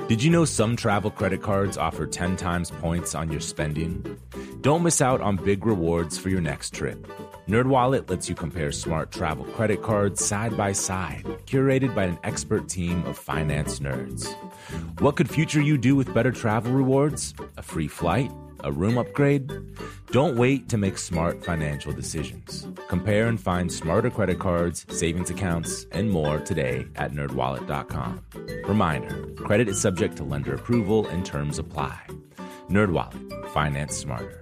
Did you know some travel credit cards offer 10 times points on your spending? Don't miss out on big rewards for your next trip. NerdWallet lets you compare smart travel credit cards side by side, curated by an expert team of finance nerds. What could future you do with better travel rewards? A free flight? A room upgrade? Don't wait to make smart financial decisions. Compare and find smarter credit cards, savings accounts, and more today at nerdwallet.com. Reminder, credit is subject to lender approval and terms apply. NerdWallet, finance smarter.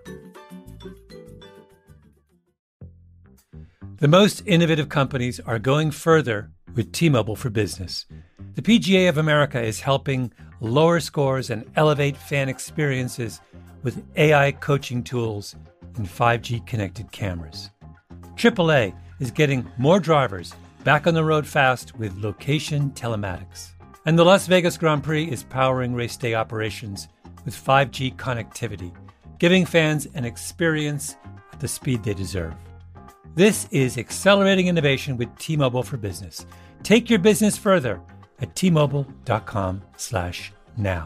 The most innovative companies are going further with T-Mobile for Business. The PGA of America is helping lower scores and elevate fan experiences with AI coaching tools and 5G connected cameras. AAA is getting more drivers back on the road fast with location telematics. And the Las Vegas Grand Prix is powering race day operations with 5G connectivity, giving fans an experience at the speed they deserve. This is accelerating innovation with T-Mobile for Business. Take your business further at T-Mobile.com/now.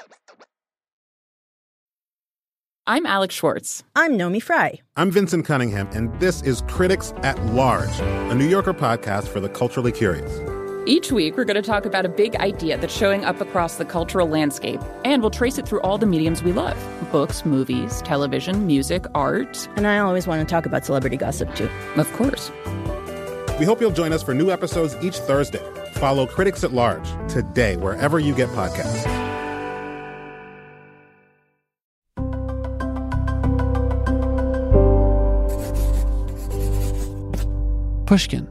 I'm Alex Schwartz. I'm Nomi Fry. I'm Vincent Cunningham, and this is Critics at Large, a New Yorker podcast for the culturally curious. Each week, we're going to talk about a big idea that's showing up across the cultural landscape, and we'll trace it through all the mediums we love. Books, movies, television, music, art. And I always want to talk about celebrity gossip, too. Of course. We hope you'll join us for new episodes each Thursday. Follow Critics at Large today, wherever you get podcasts. Pushkin.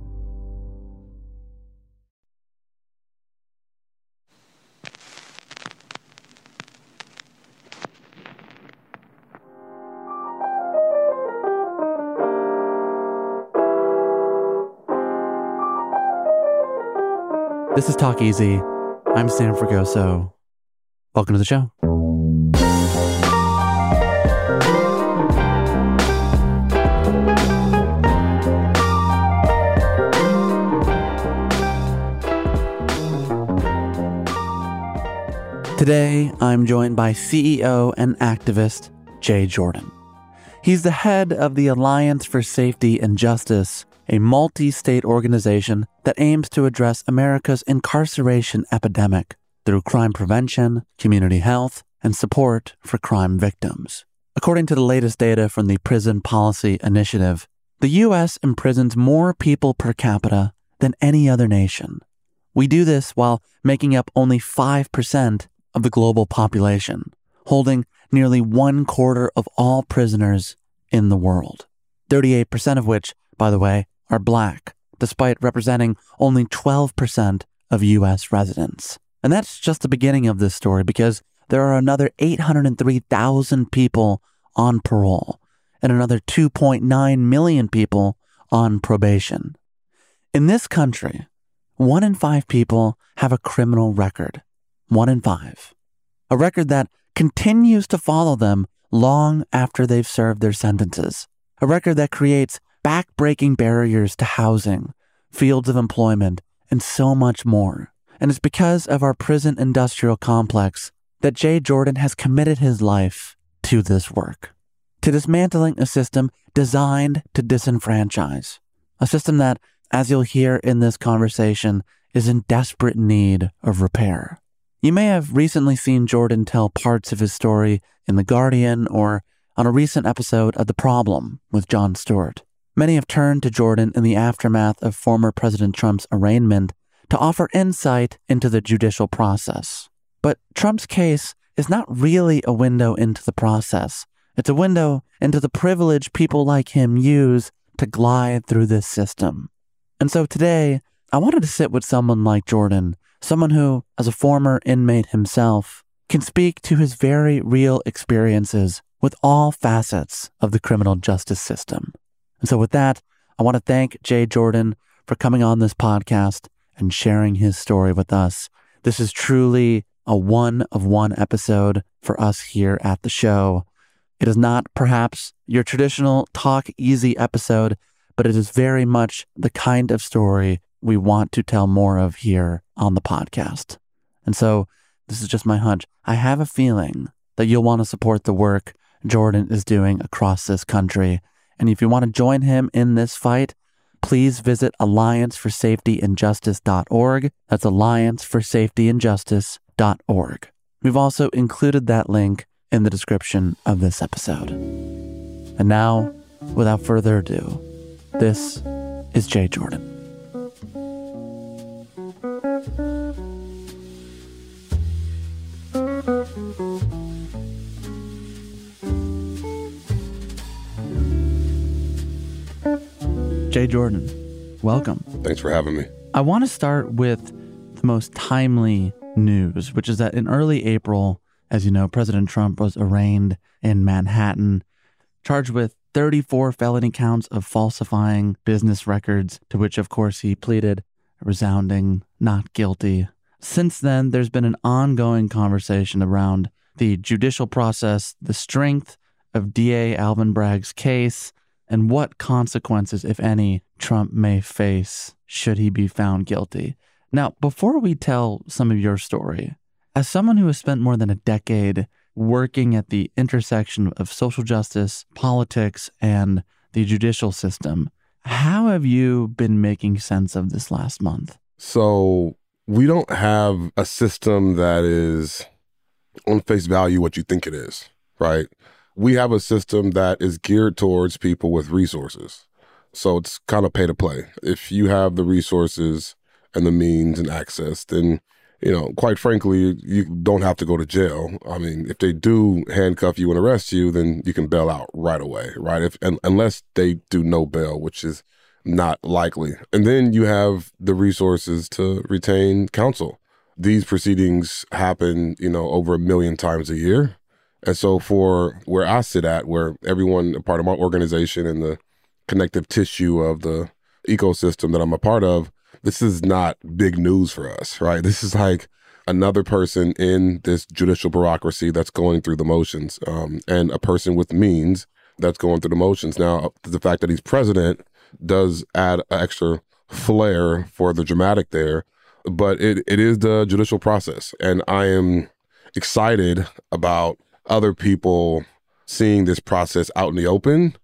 This is Talk Easy. I'm Sam Fragoso. Welcome to the show. Today, I'm joined by CEO and activist Jay Jordan. He's the head of the Alliance for Safety and Justice, a multi-state organization that aims to address America's incarceration epidemic through crime prevention, community health, and support for crime victims. According to the latest data from the Prison Policy Initiative, the U.S. imprisons more people per capita than any other nation. We do this while making up only 5% of the global population, holding nearly 1/4 of all prisoners in the world, 38% of which, by the way, are Black, despite representing only 12% of U.S. residents. And that's just the beginning of this story, because there are another 803,000 people on parole and another 2.9 million people on probation. In this country, 1 in 5 people have a criminal record. 1 in 5. A record that continues to follow them long after they've served their sentences. A record that creates back-breaking barriers to housing, fields of employment, and so much more. And it's because of our prison industrial complex that Jay Jordan has committed his life to this work. To dismantling a system designed to disenfranchise. A system that, as you'll hear in this conversation, is in desperate need of repair. You may have recently seen Jordan tell parts of his story in The Guardian or on a recent episode of The Problem with Jon Stewart. Many have turned to Jordan in the aftermath of former President Trump's arraignment to offer insight into the judicial process. But Trump's case is not really a window into the process. It's a window into the privilege people like him use to glide through this system. And so today, I wanted to sit with someone like Jordan, someone who, as a former inmate himself, can speak to his very real experiences with all facets of the criminal justice system. And so with that, I want to thank Jay Jordan for coming on this podcast and sharing his story with us. This is truly a one-of-one episode for us here at the show. It is not perhaps your traditional Talk Easy episode, but it is very much the kind of story we want to tell more of here on the podcast. And so this is just my hunch, I have a feeling that you'll want to support the work Jordan is doing across this country. And if you want to join him in this fight, please visit allianceforsafetyandjustice.org. That's allianceforsafetyandjustice.org. We've also included that link in the description of this episode. And now, without further ado, this is Jay Jordan. Jay Jordan, welcome. Thanks for having me. I want to start with the most timely news, which is that in early April, as you know, President Trump was arraigned in Manhattan, charged with 34 felony counts of falsifying business records, to which, of course, he pleaded a resounding not guilty. Since then, there's been an ongoing conversation around the judicial process, the strength of DA Alvin Bragg's case, and what consequences, if any, Trump may face should he be found guilty. Now, before we tell some of your story, as someone who has spent more than a decade working at the intersection of social justice, politics, and the judicial system, how have you been making sense of this last month? So we don't have a system that is on face value what you think it is, right? We have a system that is geared towards people with resources. So it's kind of pay to play. If you have the resources and the means and access, then, quite frankly, you don't have to go to jail. I mean, if they do handcuff you and arrest you, then you can bail out right away, right? Unless they do no bail, which is not likely. And then you have the resources to retain counsel. These proceedings happen, over 1 million times a year. And so for where I sit at, where everyone, a part of my organization and the connective tissue of the ecosystem that I'm a part of, this is not big news for us, right? This is like another person in this judicial bureaucracy that's going through the motions, and a person with means that's going through the motions. Now, the fact that he's president does add an extra flair for the dramatic there, but it is the judicial process. And I am excited about other people seeing this process out in the open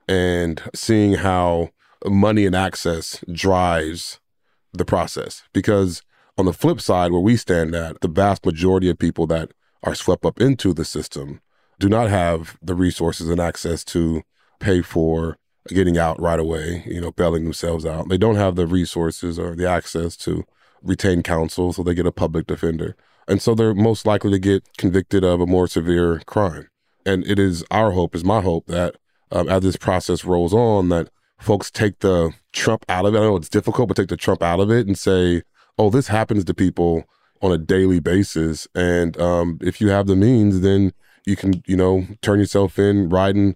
and seeing how money and access drives the process. Because on the flip side, where we stand at, the vast majority of people that are swept up into the system do not have the resources and access to pay for getting out right away, bailing themselves out. They don't have the resources or the access to retain counsel, so they get a public defender. And so they're most likely to get convicted of a more severe crime. And it is our hope, is my hope, that as this process rolls on, that folks take the Trump out of it. I know it's difficult, but take the Trump out of it and say, oh, this happens to people on a daily basis. And if you have the means, then you can, turn yourself in riding,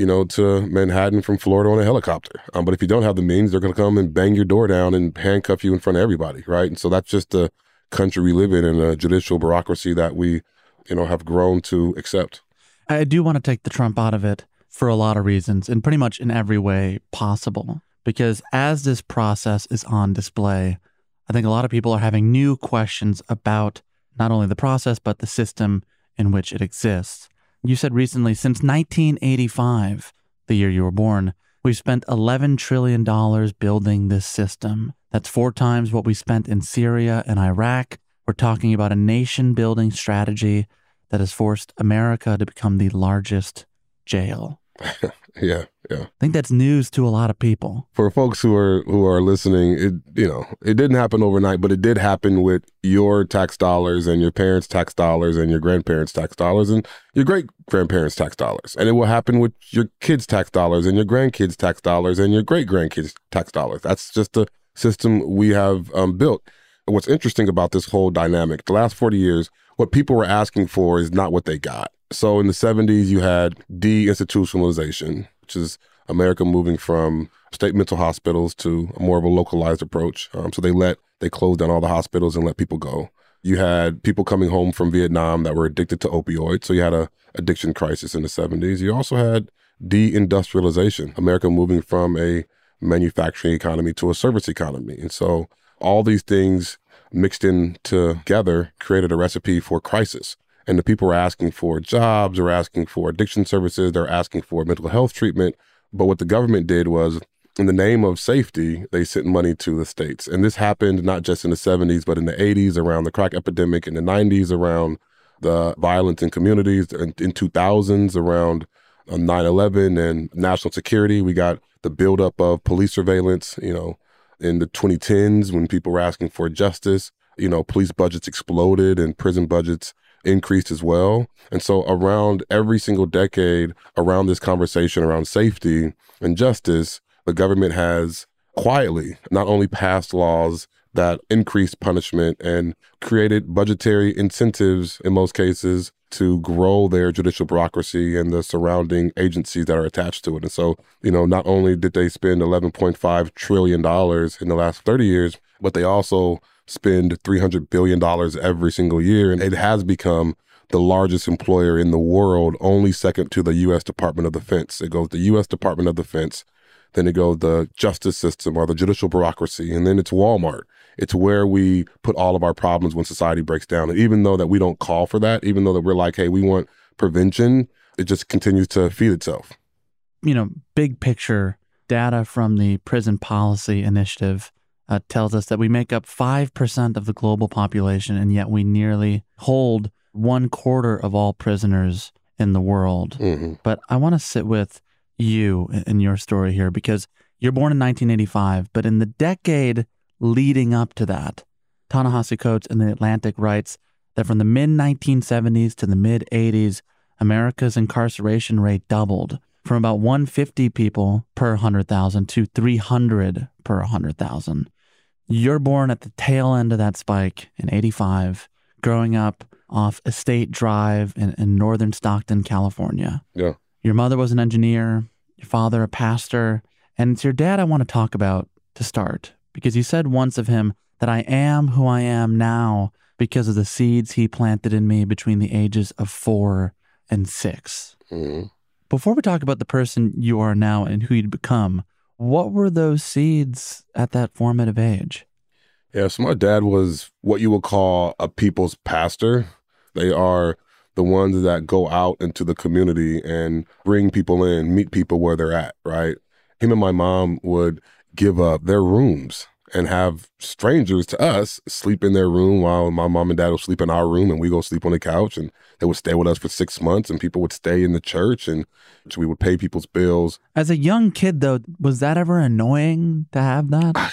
to Manhattan from Florida on a helicopter. But if you don't have the means, they're going to come and bang your door down and handcuff you in front of everybody, right? And so that's just the country we live in a judicial bureaucracy that we, have grown to accept. I do want to take the Trump out of it for a lot of reasons, and pretty much in every way possible. Because as this process is on display, I think a lot of people are having new questions about not only the process, but the system in which it exists. You said recently, since 1985, the year you were born, we've spent $11 trillion building this system. That's 4 times what we spent in Syria and Iraq. We're talking about a nation-building strategy that has forced America to become the largest jail. Yeah. I think that's news to a lot of people. For folks who are listening, it didn't happen overnight, but it did happen with your tax dollars and your parents' tax dollars and your grandparents' tax dollars and your great-grandparents' tax dollars. And it will happen with your kids' tax dollars and your grandkids' tax dollars and your great-grandkids' tax dollars. That's just the system we have built. What's interesting about this whole dynamic, the last 40 years, what people were asking for is not what they got. So in the 70s, you had deinstitutionalization, which is America moving from state mental hospitals to more of a localized approach. So they closed down all the hospitals and let people go. You had people coming home from Vietnam that were addicted to opioids. So you had a addiction crisis in the 70s. You also had deindustrialization, America moving from a manufacturing economy to a service economy. And so all these things mixed in together created a recipe for crisis. And the people were asking for jobs, they're asking for addiction services, they're asking for mental health treatment. But what the government did was, in the name of safety, they sent money to the states. And this happened not just in the 70s, but in the 80s around the crack epidemic, in the 90s around the violence in communities, in 2000s around 9/11 and national security. We got the buildup of police surveillance, in the 2010s when people were asking for justice. Police budgets exploded and prison budgets increased as well. And so around every single decade, around this conversation around safety and justice, the government has quietly not only passed laws that increased punishment and created budgetary incentives in most cases to grow their judicial bureaucracy and the surrounding agencies that are attached to it. And so, not only did they spend $11.5 trillion in the last 30 years, but they also spend $300 billion every single year. And it has become the largest employer in the world, only second to the U.S. Department of Defense. It goes the U.S. Department of Defense, then it goes the justice system or the judicial bureaucracy, and then it's Walmart. It's where we put all of our problems when society breaks down. And even though that we don't call for that, even though that we're like, hey, we want prevention, it just continues to feed itself. Big picture data from the Prison Policy Initiative tells us that we make up 5% of the global population, and yet we nearly hold 1/4 of all prisoners in the world. Mm-hmm. But I want to sit with you in your story here, because you're born in 1985, but in the decade leading up to that, Ta-Nehisi Coates in The Atlantic writes that from the mid-1970s to the mid-80s, America's incarceration rate doubled from about 150 people per 100,000 to 300 per 100,000. You're born at the tail end of that spike in 85, growing up off Estate Drive in northern Stockton, California. Yeah. Your mother was an engineer, your father a pastor, and it's your dad I want to talk about to start, because you said once of him that I am who I am now because of the seeds he planted in me between the ages of 4 and 6. Mm-hmm. Before we talk about the person you are now and who you'd become, what were those seeds at that formative age? Yeah, so my dad was what you would call a people's pastor. They are the ones that go out into the community and bring people in, meet people where they're at, right? Him and my mom would give up their rooms and have strangers to us sleep in their room while my mom and dad would sleep in our room, and we go sleep on the couch, and they would stay with us for 6 months, and people would stay in the church, and we would pay people's bills. As a young kid, though, was that ever annoying to have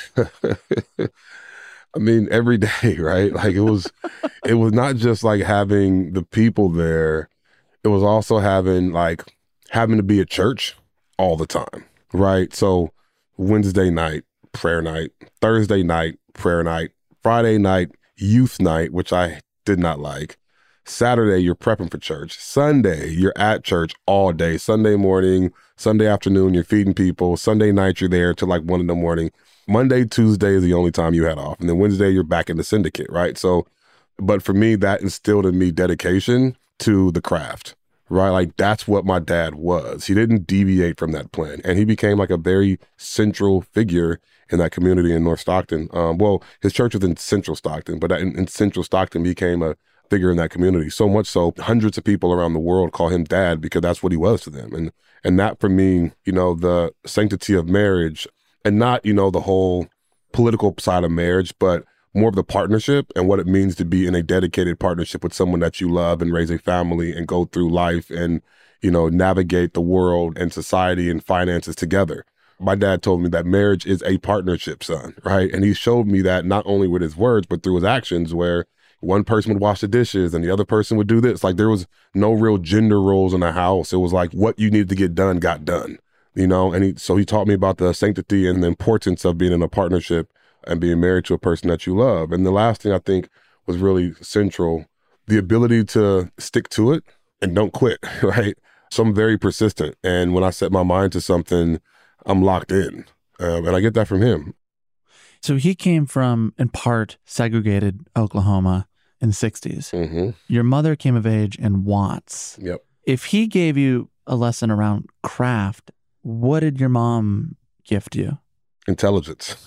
that? I mean, every day, right? Like it was not just like having the people there. It was also having to be at church all the time, right? So Wednesday night, prayer night, Thursday night, prayer night, Friday night, youth night, which I did not like. Saturday, you're prepping for church. Sunday, you're at church all day. Sunday morning, Sunday afternoon, you're feeding people. Sunday night, you're there till 1 a.m. Monday, Tuesday is the only time you had off. And then Wednesday, you're back in the syndicate, right? So, but for me, that instilled in me dedication to the craft, right? Like that's what my dad was. He didn't deviate from that plan. And he became a very central figure in that community in North Stockton. Well, his church was in Central Stockton, but in Central Stockton became a figure in that community. So much so, hundreds of people around the world call him dad because that's what he was to them. And that for me, the sanctity of marriage, and not, the whole political side of marriage, but more of the partnership and what it means to be in a dedicated partnership with someone that you love and raise a family and go through life and, navigate the world and society and finances together. My dad told me that marriage is a partnership, son, right? And he showed me that not only with his words, but through his actions, where one person would wash the dishes and the other person would do this. Like there was no real gender roles in the house. It was like what you needed to get done got done. And so he taught me about the sanctity and the importance of being in a partnership and being married to a person that you love. And the last thing I think was really central, the ability to stick to it and don't quit, right? So I'm very persistent. And when I set my mind to something, I'm locked in. And I get that from him. So he came from, in part, segregated Oklahoma in the 60s. Mm-hmm. Your mother came of age in Watts. Yep. If he gave you a lesson around craft, what did your mom gift you? Intelligence.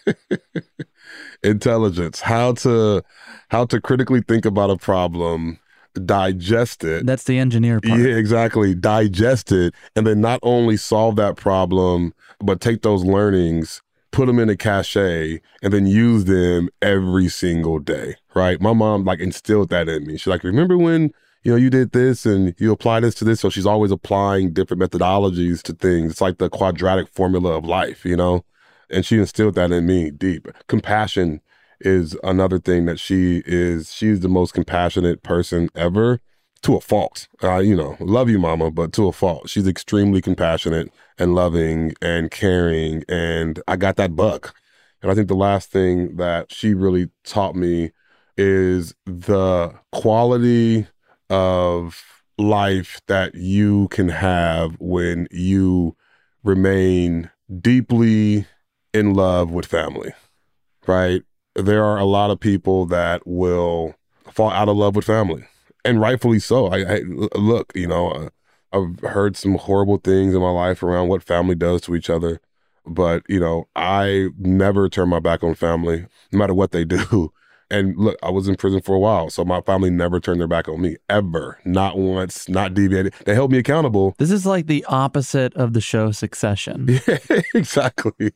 Intelligence. How to critically think about a problem, digest it. That's the engineer part. Yeah, exactly. Digest it, and then not only solve that problem, but take those learnings, put them in a cache, and then use them every single day, right? My mom like instilled that in me. She's like, remember when, you did this and you apply this to this? So she's always applying different methodologies to things. It's like the quadratic formula of life, and she instilled that in me deep. Compassion is another thing that she's the most compassionate person ever, to a fault. Love you, mama, but to a fault. She's extremely compassionate and loving and caring, and I got that bug. And I think the last thing that she really taught me is the quality of life that you can have when you remain deeply in love with family, right? There are a lot of people that will fall out of love with family, and rightfully so. I look, I've heard some horrible things in my life around what family does to each other, but, I never turn my back on family, no matter what they do. And look, I was in prison for a while, so my family never turned their back on me, ever. Not once, not deviated. They held me accountable. This is like the opposite of the show Succession. Yeah, exactly.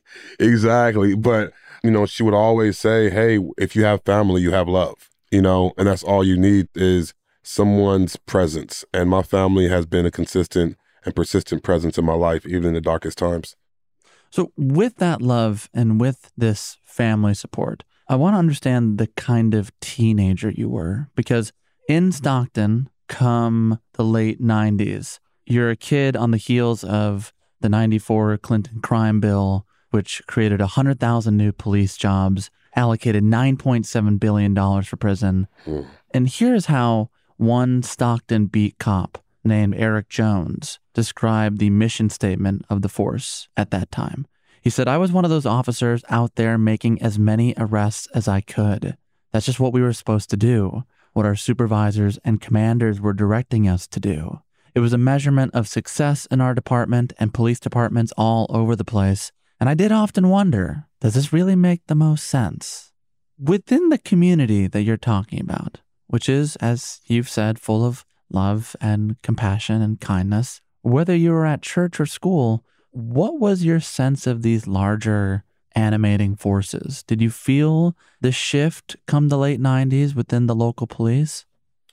But, she would always say, hey, if you have family, you have love, and that's all you need is someone's presence. And my family has been a consistent and persistent presence in my life, even in the darkest times. So with that love and with this family support, I want to understand the kind of teenager you were, because in Stockton, come the late 90s, you're a kid on the heels of the 94 Clinton crime bill, which created 100,000 new police jobs, allocated $9.7 billion for prison. And here's how one Stockton beat cop named Eric Jones described the mission statement of the force at that time. He said, I was one of those officers out there making as many arrests as I could. That's just what we were supposed to do, what our supervisors and commanders were directing us to do. It was a measurement of success in our department and police departments all over the place. And I did often wonder, does this really make the most sense? Within the community that you're talking about, which is, as you've said, full of love and compassion and kindness, whether you were at church or school, what was your sense of these larger animating forces? Did you feel the shift come the late 90s within the local police?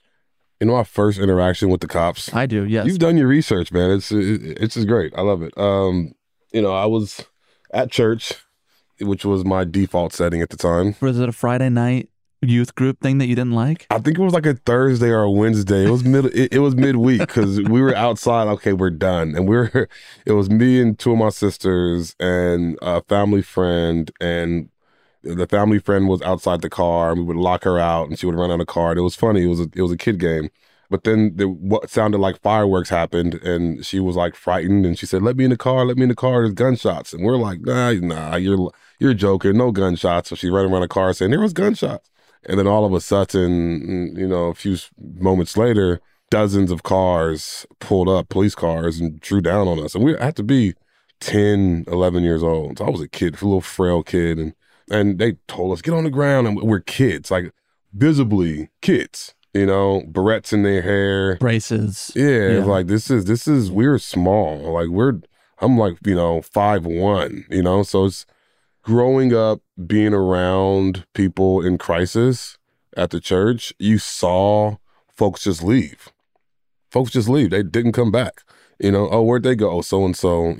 Our first interaction with the cops. I do, yes. You've done your research, man. It's just great. I love it. I was at church, which was my default setting at the time. Was it a Friday night youth group thing that you didn't like? I think it was like a Thursday or a Wednesday. It was it was midweek because we were outside. Okay, we're done, and it was me and two of my sisters and a family friend, and the family friend was outside the car, and we would lock her out, and she would run out of the car. And it was funny. It was a kid game, but then what sounded like fireworks happened, and she was like frightened, and she said, "Let me in the car. Let me in the car. There's gunshots." And we're like, "Nah, you're joking. No gunshots." So she ran around the car saying there was gunshots. And then all of a sudden, a few moments later, dozens of cars pulled up, police cars, and drew down on us. And we had to be 10, 11 years old. So I was a kid, a little frail kid. And they told us, get on the ground. And we're kids, like visibly kids, barrettes in their hair. Braces. Yeah. Like this is, we're small. Like I'm like, 5'1", so it's, growing up, being around people in crisis at the church, you saw folks just leave. They didn't come back. Oh, where'd they go? Oh, so-and-so,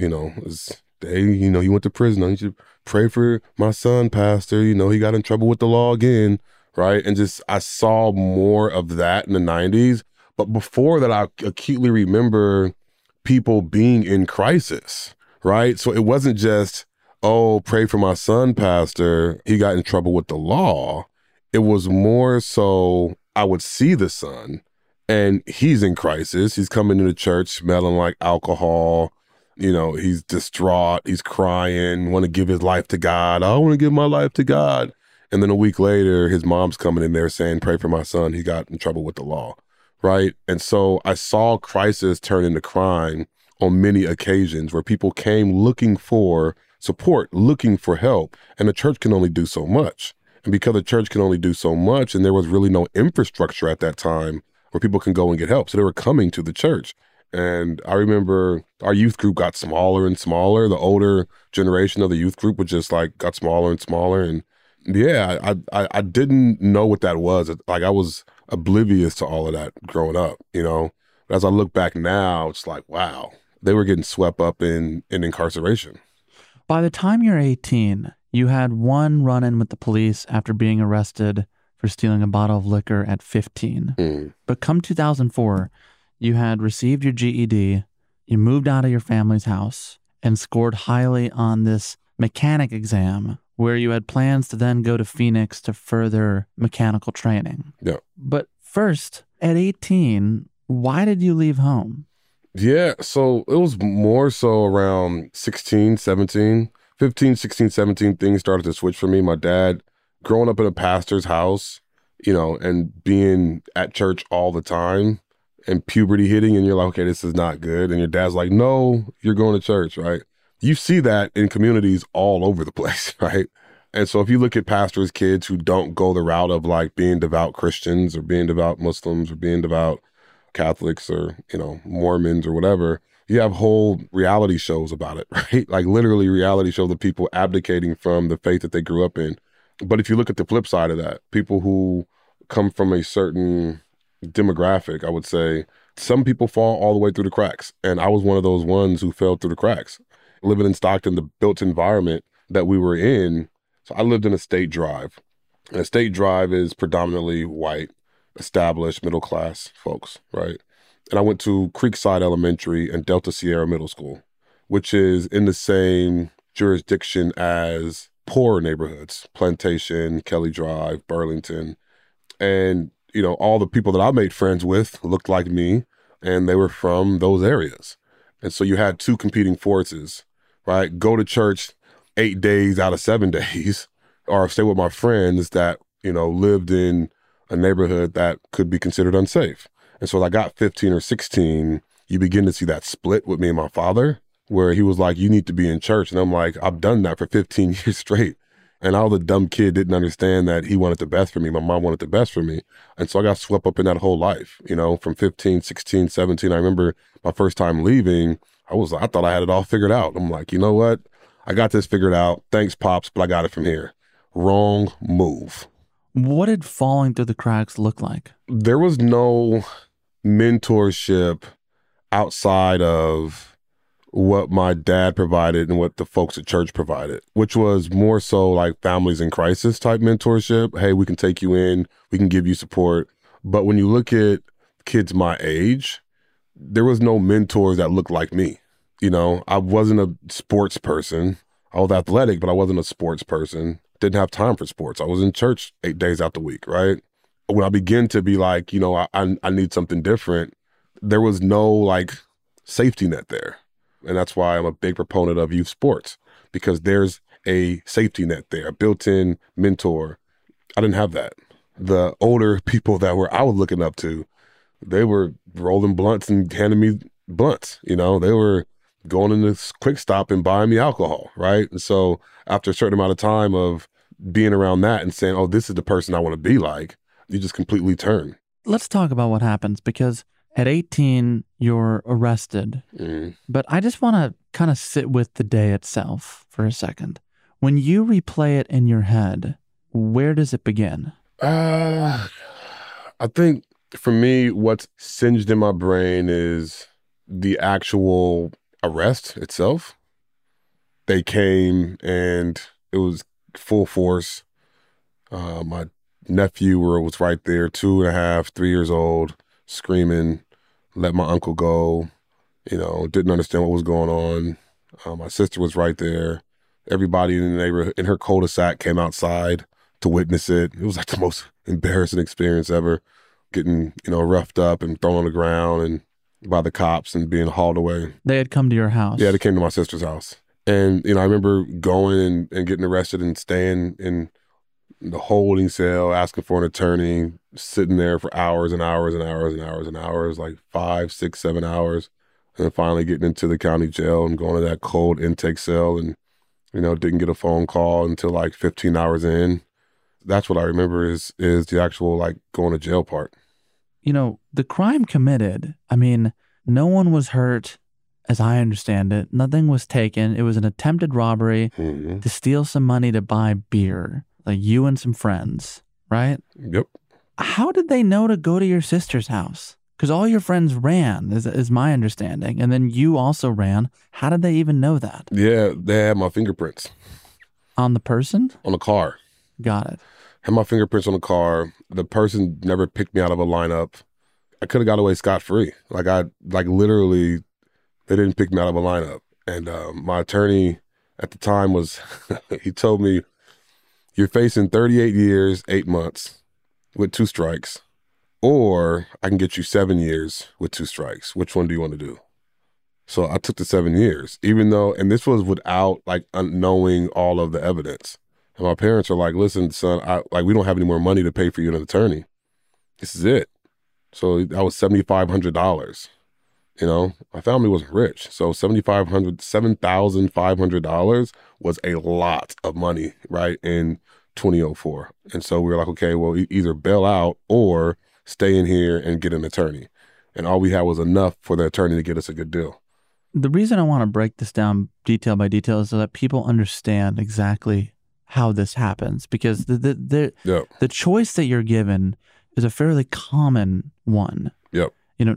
he went to prison. You should pray for my son, pastor. He got in trouble with the law again, right? And I saw more of that in the 90s. But before that, I acutely remember people being in crisis, right? So it wasn't just, oh, pray for my son, pastor, he got in trouble with the law. It was more so I would see the son and he's in crisis. He's coming into church smelling like alcohol. He's distraught. He's crying, want to give his life to God. I want to give my life to God. And then a week later, his mom's coming in there saying, pray for my son. He got in trouble with the law, right? And so I saw crisis turn into crime on many occasions where people came looking for support, looking for help. And the church can only do so much. And because the church can only do so much, and there was really no infrastructure at that time where people can go and get help. So they were coming to the church. And I remember our youth group got smaller and smaller. The older generation of the youth group would just like got smaller and smaller. And yeah, I didn't know what that was. Like I was oblivious to all of that growing up, you know. But as I look back now, it's like, wow, they were getting swept up in incarceration. By the time you're 18, you had one run-in with the police after being arrested for stealing a bottle of liquor at 15. But come 2004, you had received your GED, you moved out of your family's house, and scored highly on this mechanic exam where you had plans to then go to Phoenix to further mechanical training. Yeah. But first, at 18, why did you leave home? Yeah, so it was more so around 16, 17, 15, 16, 17, things started to switch for me. My dad, growing up in a pastor's house, you know, and being at church all the time, and puberty hitting, and you're like, okay, this is not good. And your dad's like, no, you're going to church, right? You see that in communities all over the place, right? And so if you look at pastors' kids who don't go the route of like being devout Christians or being devout Muslims or being devout Catholics or, you know, Mormons or whatever, you have whole reality shows about it, right? Like literally reality shows of people abdicating from the faith that they grew up in. But if you look at the flip side of that, people who come from a certain demographic, I would say some people fall all the way through the cracks. And I was one of those ones who fell through the cracks. Living in Stockton, the built environment that we were in. So I lived in a State Drive. And a State Drive is predominantly white, established, middle class folks, right? And I went to Creekside Elementary and Delta Sierra Middle School, which is in the same jurisdiction as poorer neighborhoods, Plantation, Kelly Drive, Burlington. And you know, all the people that I made friends with looked like me, and they were from those areas. And so you had two competing forces, right? Go to church 8 days out of 7 days, or stay with my friends that, you know, lived in a neighborhood that could be considered unsafe. And so as I got 15 or 16, you begin to see that split with me and my father, where he was like, you need to be in church. And I'm like, I've done that for 15 years straight. And I was a dumb kid, didn't understand that he wanted the best for me. My mom wanted the best for me. And so I got swept up in that whole life, you know, from 15, 16, 17. I remember my first time leaving, I thought I had it all figured out. I'm like, you know what? I got this figured out. Thanks, Pops, but I got it from here. Wrong move. What did falling through the cracks look like? There was no mentorship outside of what my dad provided and what the folks at church provided, which was more so like families in crisis type mentorship. Hey, we can take you in, we can give you support. But when you look at kids my age, there was no mentors that looked like me. You know, I wasn't a sports person. I was athletic, but I wasn't a sports person. Didn't have time for sports. I was in church 8 days out the week, right? When I began to be like, you know, I need something different, there was no like safety net there. And that's why I'm a big proponent of youth sports, because there's a safety net there, a built-in mentor. I didn't have that. The older people that I was looking up to, they were rolling blunts and handing me blunts. You know, they were going into Quick Stop and buying me alcohol, right? And so after a certain amount of time of being around that and saying, oh, this is the person I want to be like, you just completely turn. Let's talk about what happens, because at 18, you're arrested. But I just want to kind of sit with the day itself for a second. When you replay it in your head, where does it begin? I think for me, what's singed in my brain is the actual arrest itself. They came and it was full force. My nephew was right there, 2.5, 3 years old, screaming, let my uncle go, you know, didn't understand what was going on. My sister was right there. Everybody in the neighborhood, in her cul-de-sac, came outside to witness it. It was like the most embarrassing experience ever, getting, you know, roughed up and thrown on the ground and by the cops and being hauled away. They had come to your house? Yeah, they came to my sister's house. And, you know, I remember going and getting arrested and staying in the holding cell, asking for an attorney, sitting there for hours and hours and hours and hours and hours, like 5, 6, 7 hours. And then finally getting into the county jail and going to that cold intake cell and Didn't get a phone call until like 15 hours in. That's what I remember is the actual like going to jail part. The crime committed, no one was hurt, as I understand it. Nothing was taken. It was an attempted robbery to steal some money to buy beer, like you and some friends, right? Yep. How did they know to go to your sister's house? Because all your friends ran, is my understanding. And then you also ran. How did they even know that? Yeah, they had my fingerprints. On the person? On the car. Got it. Had my fingerprints on the car. The person never picked me out of a lineup. I could have got away scot-free. Literally, they didn't pick me out of a lineup. And my attorney at the time he told me, you're facing 38 years, 8 months with 2 strikes, or I can get you 7 years with 2 strikes. Which one do you want to do? So I took the 7 years, even though, and this was without knowing all of the evidence. And my parents are like, listen, son, we don't have any more money to pay for you an attorney. This is it. So that was $7,500. My family wasn't rich. So $7,500 was a lot of money, right, in 2004. And so we were like, okay, well, either bail out or stay in here and get an attorney. And all we had was enough for the attorney to get us a good deal. The reason I want to break this down detail by detail is so that people understand exactly how this happens, because the choice that you're given is a fairly common one. Yep.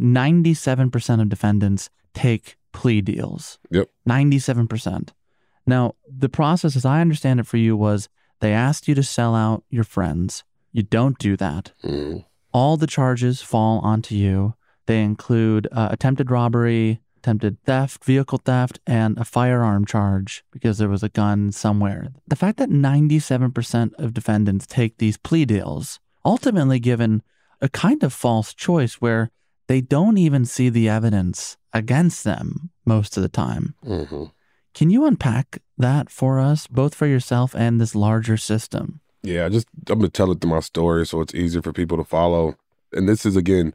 97% of defendants take plea deals. Yep. 97%. Now, the process, as I understand it for you, was they asked you to sell out your friends. You don't do that. All the charges fall onto you. They include attempted robbery, attempted theft, vehicle theft, and a firearm charge because there was a gun somewhere. The fact that 97% of defendants take these plea deals, ultimately given a kind of false choice where they don't even see the evidence against them most of the time. Can you unpack that for us, both for yourself and this larger system? Yeah, I'm going to tell it through my story so it's easier for people to follow. And this is, again,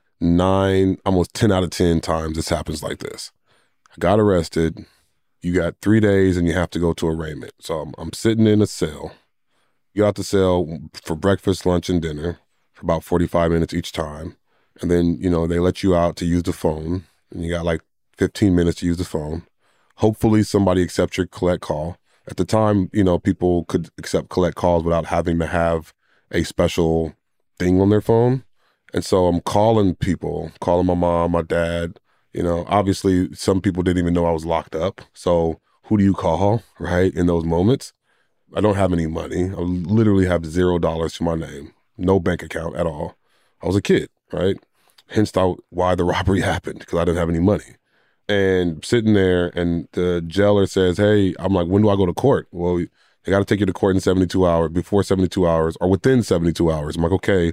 9, almost 10 out of 10 times this happens like this. I got arrested. You got 3 days and you have to go to arraignment. So I'm sitting in a cell. You got the cell for breakfast, lunch, and dinner for about 45 minutes each time. And then, they let you out to use the phone. And you got like 15 minutes to use the phone. Hopefully somebody accepts your collect call. At the time, people could accept collect calls without having to have a special thing on their phone. And so I'm calling people, calling my mom, my dad. Obviously some people didn't even know I was locked up. So who do you call, right, in those moments? I don't have any money. I literally have $0 to my name, no bank account at all. I was a kid, right? Hence why the robbery happened, because I didn't have any money. And sitting there, and the jailer says, hey, I'm like, when do I go to court? Well, they got to take you to court in 72 hours, before 72 hours, or within 72 hours. I'm like, okay,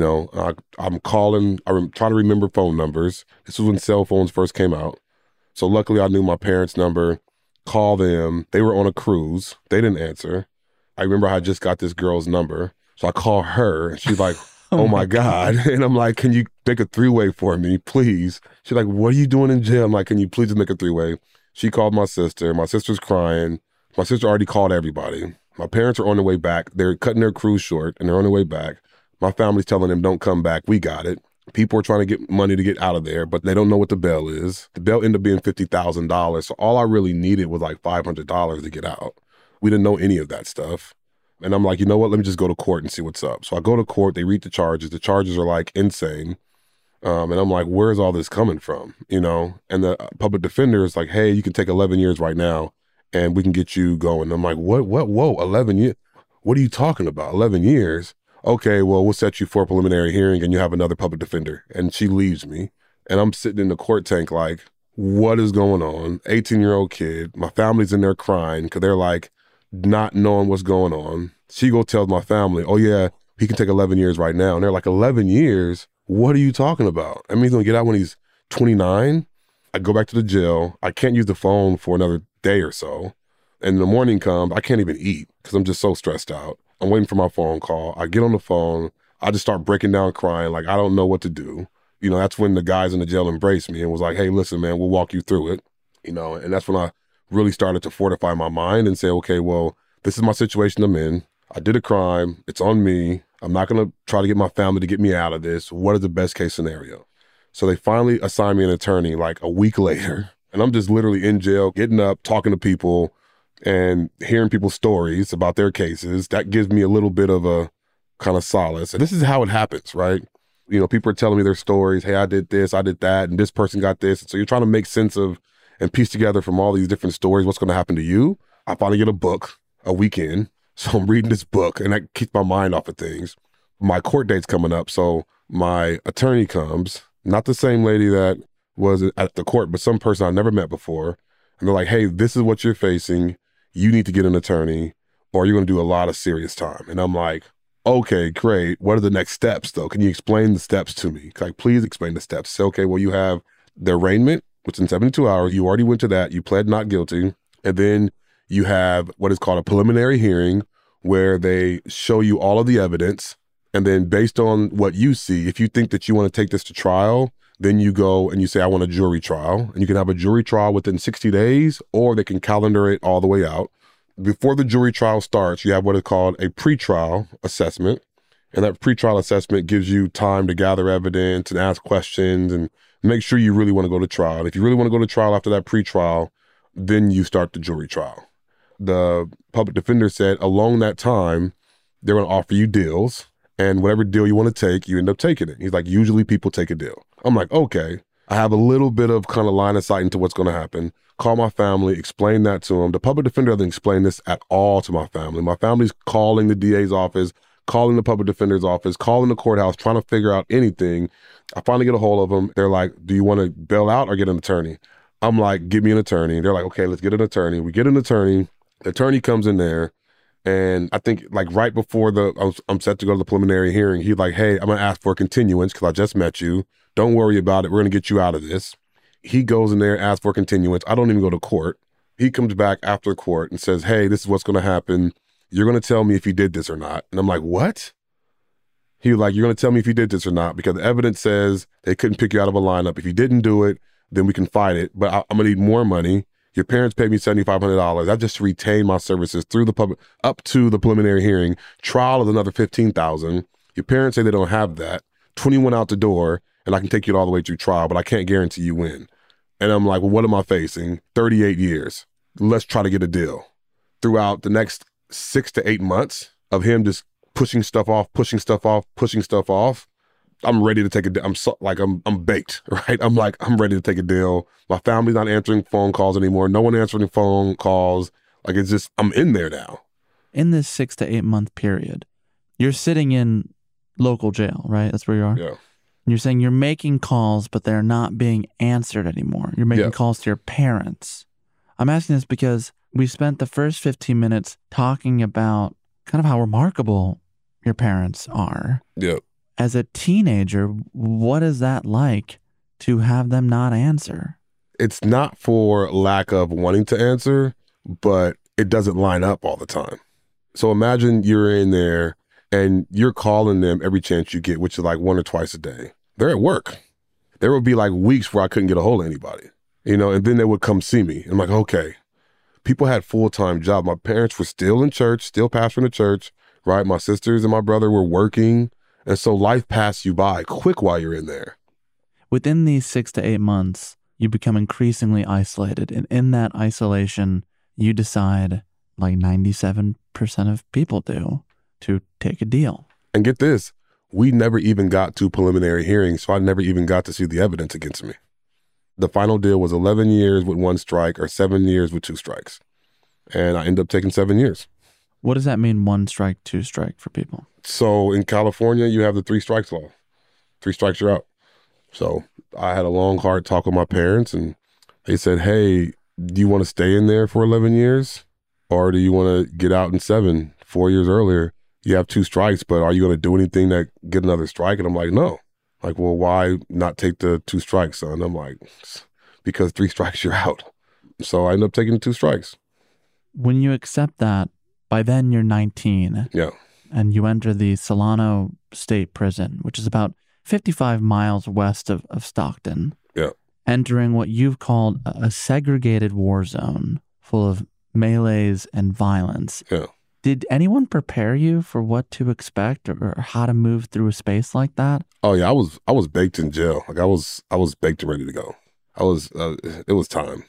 I'm calling, I'm trying to remember phone numbers. This was when cell phones first came out. So luckily I knew my parents' number, call them. They were on a cruise. They didn't answer. I remember I just got this girl's number. So I call her, and she's like, oh my God. And I'm like, can you make a 3-way for me, please? She's like, what are you doing in jail? I'm like, can you please just make a 3-way? She called my sister. My sister's crying. My sister already called everybody. My parents are on their way back. They're cutting their cruise short, and they're on their way back. My family's telling them, don't come back. We got it. People are trying to get money to get out of there, but they don't know what the bail is. The bail ended up being $50,000. So all I really needed was like $500 to get out. We didn't know any of that stuff. And I'm like, you know what? Let me just go to court and see what's up. So I go to court. They read the charges. The charges are like insane. And I'm like, where's all this coming from? And the public defender is like, hey, you can take 11 years right now and we can get you going. I'm like, what? Whoa, 11 years? What are you talking about? 11 years? Okay, well, we'll set you for a preliminary hearing and you have another public defender. And she leaves me. And I'm sitting in the court tank like, what is going on? 18-year-old kid. My family's in there crying because they're like not knowing what's going on. She go tells my family, oh yeah, he can take 11 years right now. And they're like, 11 years? What are you talking about? I mean, he's gonna get out when he's 29? I go back to the jail. I can't use the phone for another day or so. And the morning comes, I can't even eat because I'm just so stressed out. I'm waiting for my phone call. I get on the phone. I just start breaking down crying like I don't know what to do. That's when the guys in the jail embraced me and was like, hey, listen, man, we'll walk you through it. And that's when I really started to fortify my mind and say, okay, well, this is my situation I'm in. I did a crime. It's on me. I'm not going to try to get my family to get me out of this. What is the best case scenario? So they finally assigned me an attorney like a week later. And I'm just literally in jail, getting up, talking to people and hearing people's stories about their cases. That gives me a little bit of a kind of solace. And this is how it happens, right? You know, people are telling me their stories. Hey, I did this, I did that, and this person got this. So you're trying to make sense of and piece together from all these different stories what's going to happen to you. I finally get a book a weekend. So I'm reading this book, and that keeps my mind off of things. My court date's coming up, so my attorney comes, not the same lady that was at the court, but some person I never met before. And they're like, hey, this is what you're facing. You need to get an attorney, or you're going to do a lot of serious time. And I'm like, okay, great. What are the next steps, though? Can you explain the steps to me? Like, please explain the steps. Say, okay, well, you have the arraignment, which in 72 hours, you already went to that. You pled not guilty. And then you have what is called a preliminary hearing where they show you all of the evidence. And then based on what you see, if you think that you want to take this to trial, then you go and you say, I want a jury trial. And you can have a jury trial within 60 days, or they can calendar it all the way out. Before the jury trial starts, you have what is called a pretrial assessment. And that pretrial assessment gives you time to gather evidence and ask questions and make sure you really want to go to trial. If you really want to go to trial after that pretrial, then you start the jury trial. The public defender said along that time, they're going to offer you deals, and whatever deal you want to take, you end up taking it. He's like, usually people take a deal. I'm like, okay. I have a little bit of kind of line of sight into what's going to happen. Call my family, explain that to them. The public defender doesn't explain this at all to my family. My family's calling the DA's office, calling the public defender's office, calling the courthouse, trying to figure out anything. I finally get a hold of them. They're like, do you want to bail out or get an attorney? I'm like, give me an attorney. They're like, okay, let's get an attorney. We get an attorney. The attorney comes in there, and I think like right before I'm set to go to the preliminary hearing, he's like, hey, I'm going to ask for a continuance because I just met you. Don't worry about it. We're going to get you out of this. He goes in there, asks for a continuance. I don't even go to court. He comes back after court and says, hey, this is what's going to happen. You're going to tell me if you did this or not. And I'm like, what? He was like, you're going to tell me if you did this or not, because the evidence says they couldn't pick you out of a lineup. If you didn't do it, then we can fight it. But I'm going to need more money. Your parents paid me $7,500. That's just to retain my services through the public up to the preliminary hearing. Trial is another $15,000. Your parents say they don't have that. 21 out the door, and I can take you all the way through trial, but I can't guarantee you win. And I'm like, well, what am I facing? 38 years. Let's try to get a deal. Throughout the next 6 to 8 months of him just pushing stuff off, I'm ready to take a deal. I'm baked, right? I'm ready to take a deal. My family's not answering phone calls anymore. No one answering phone calls. Like, it's just, I'm in there now. In this 6 to 8 month period, you're sitting in local jail, right? That's where you are? Yeah. And you're saying you're making calls, but they're not being answered anymore. You're making calls to your parents. I'm asking this because we spent the first 15 minutes talking about kind of how remarkable your parents are. Yeah. As a teenager, what is that like to have them not answer? It's not for lack of wanting to answer, but it doesn't line up all the time. So imagine you're in there and you're calling them every chance you get, which is like 1 or twice a day. They're at work. There would be like weeks where I couldn't get a hold of anybody, and then they would come see me. I'm like, okay. People had full-time jobs. My parents were still in church, still pastoring the church, right? My sisters and my brother were working. And so life passed you by quick while you're in there. Within these 6 to 8 months, you become increasingly isolated. And in that isolation, you decide, like 97% of people do, to take a deal. And get this, we never even got to preliminary hearings, so I never even got to see the evidence against me. The final deal was 11 years with 1 strike or 7 years with 2 strikes. And I ended up taking 7 years. What does that mean, 1 strike, 2 strike for people? So in California, you have the 3 strikes law. 3 strikes, you're out. So I had a long, hard talk with my parents, and they said, hey, do you want to stay in there for 11 years? Or do you want to get out in 7, 4 years earlier? You have 2 strikes, but are you going to do anything to get another strike? And I'm like, no. Like, well, why not take the 2 strikes, son? I'm like, because 3 strikes, you're out. So I ended up taking the 2 strikes. When you accept that, by then you're 19. Yeah. And you enter the Solano State Prison, which is about 55 miles west of Stockton. Yeah. Entering what you've called a segregated war zone full of melees and violence. Yeah. Did anyone prepare you for what to expect or how to move through a space like that? Oh yeah, I was baked in jail. Like I was baked and ready to go. It was time.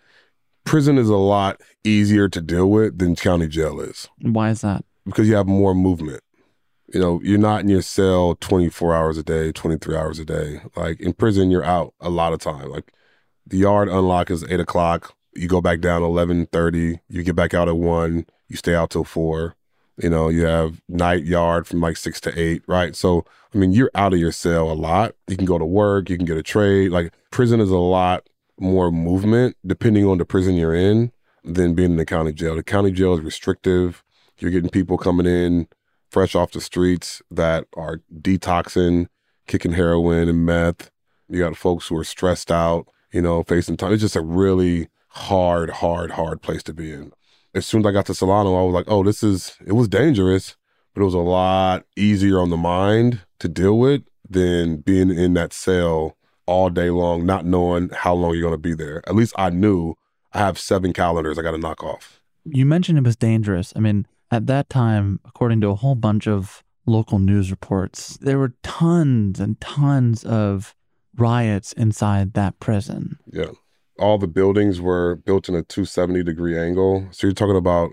Prison is a lot easier to deal with than county jail is. Why is that? Because you have more movement. You know, you're not in your cell 24 hours a day, 23 hours a day. Like in prison, you're out a lot of time. Like the yard unlock is 8 o'clock. You go back down 11:30. You get back out at 1. You stay out till 4. You know, you have night yard from like 6 to 8, right? So, I mean, you're out of your cell a lot. You can go to work. You can get a trade. Like prison is a lot more movement depending on the prison you're in than being in the county jail. The county jail is restrictive. You're getting people coming in fresh off the streets that are detoxing, kicking heroin and meth. You got folks who are stressed out, you know, facing time. It's just a really hard place to be in. As soon as I got to Solano, I was like, oh, it was dangerous, but it was a lot easier on the mind to deal with than being in that cell all day long, not knowing how long you're going to be there. At least I knew I have 7 calendars I got to knock off. You mentioned it was dangerous. I mean, at that time, according to a whole bunch of local news reports, there were tons and tons of riots inside that prison. Yeah. All the buildings were built in a 270-degree angle. So you're talking about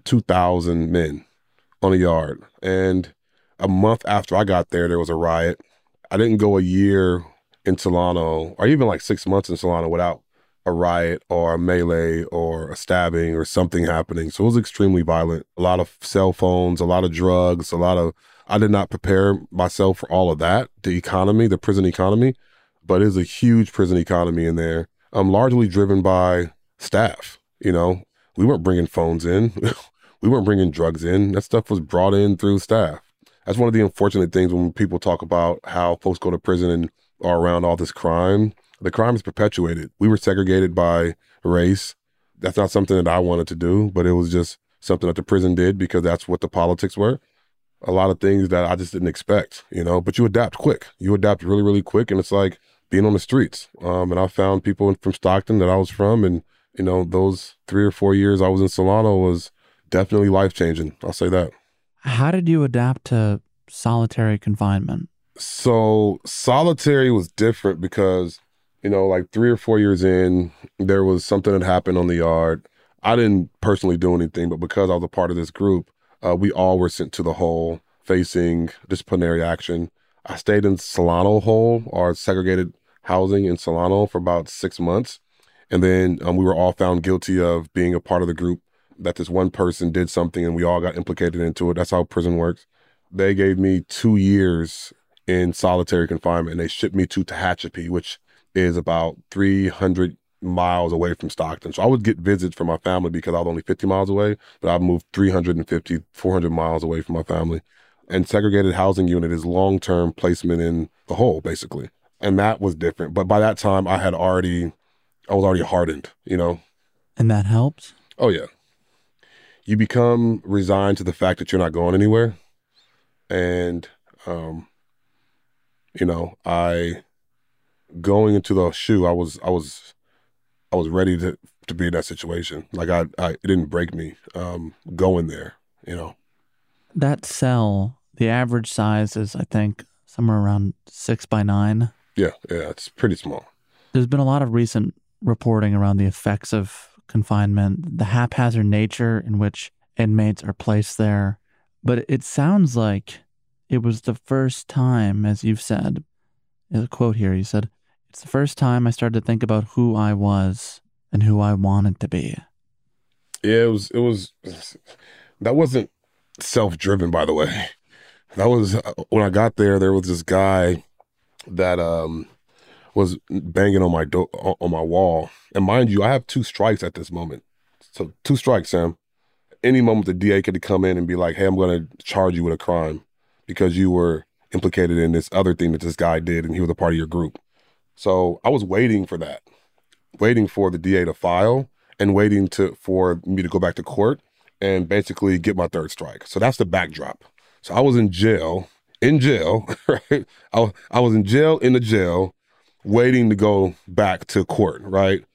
2,000 men on a yard. And a month after I got there was a riot. I didn't go a year in Solano, or even like 6 months in Solano without a riot or a melee or a stabbing or something happening. So it was extremely violent. A lot of cell phones, a lot of drugs, I did not prepare myself for all of that, the economy, the prison economy, but it is a huge prison economy in there. Largely driven by staff. You know, we weren't bringing phones in. We weren't bringing drugs in. That stuff was brought in through staff. That's one of the unfortunate things when people talk about how folks go to prison and are around all this crime. The crime is perpetuated. We were segregated by race. That's not something that I wanted to do, but it was just something that the prison did because that's what the politics were. A lot of things that I just didn't expect, you know, but you adapt quick. You adapt really, really quick. And it's like being on the streets. And I found people from Stockton that I was from. And, you know, those 3 or 4 years I was in Solano was definitely life-changing. I'll say that. How did you adapt to solitary confinement? So solitary was different because, you know, like 3 or 4 years in, there was something that happened on the yard. I didn't personally do anything, but because I was a part of this group, we all were sent to the hole facing disciplinary action. I stayed in Solano Hole, or segregated housing in Solano, for about 6 months. And then we were all found guilty of being a part of the group, that this one person did something and we all got implicated into it. That's how prison works. They gave me 2 years in solitary confinement and they shipped me to Tehachapi, which is about 300 miles away from Stockton. So I would get visits from my family because I was only 50 miles away, but I moved 350, 400 miles away from my family. And segregated housing unit is long-term placement in the hole, basically. And that was different. But by that time, I was already hardened, you know? And that helps? Oh, yeah. You become resigned to the fact that you're not going anywhere. And, you know, going into the SHU, I was ready to be in that situation. Like it didn't break me going there, you know. That cell, the average size is, I think, somewhere around 6 by 9. Yeah, it's pretty small. There's been a lot of recent reporting around the effects of confinement, the haphazard nature in which inmates are placed there. But it sounds like it was the first time, as you've said, there's a quote here, you said, "It's the first time I started to think about who I was and who I wanted to be." Yeah, that wasn't self-driven, by the way. That was, when I got there was this guy that was banging on my wall. And mind you, I have 2 strikes at this moment. So 2 strikes, Sam. Any moment the DA could come in and be like, hey, I'm going to charge you with a crime because you were implicated in this other thing that this guy did and he was a part of your group. So I was waiting for that, waiting for the DA to file and waiting for me to go back to court and basically get my 3rd strike. So that's the backdrop. So I was in jail, right? I was in jail, waiting to go back to court, right?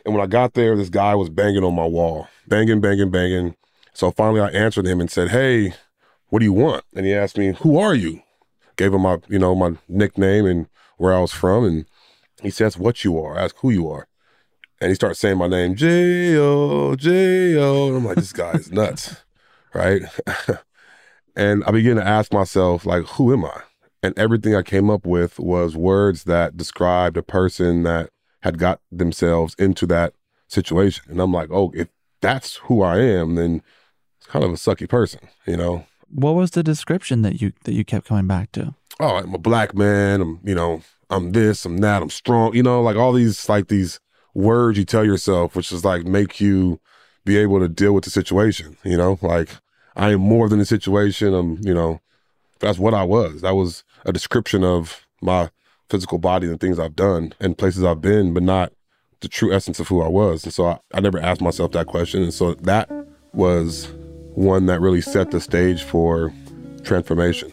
And when I got there, this guy was banging on my wall, banging, banging, banging. So finally I answered him and said, "Hey, what do you want?" And he asked me, "Who are you?" Gave him my, my nickname and where I was from. And he says, "What you are." I asked who you are. And he starts saying my name, J-O, J-O. And I'm like, this guy is nuts, right? And I began to ask myself, like, who am I? And everything I came up with was words that described a person that had got themselves into that situation. And I'm like, oh, if that's who I am, then it's kind of a sucky person, What was the description that you kept coming back to? Oh, I'm a black man. I'm this, I'm that, I'm strong. Like all these words you tell yourself, which is like make you be able to deal with the situation. Like I am more than the situation. That's what I was. That was a description of my physical body and things I've done and places I've been, but not the true essence of who I was. And so I never asked myself that question. And so that was one that really set the stage for transformation.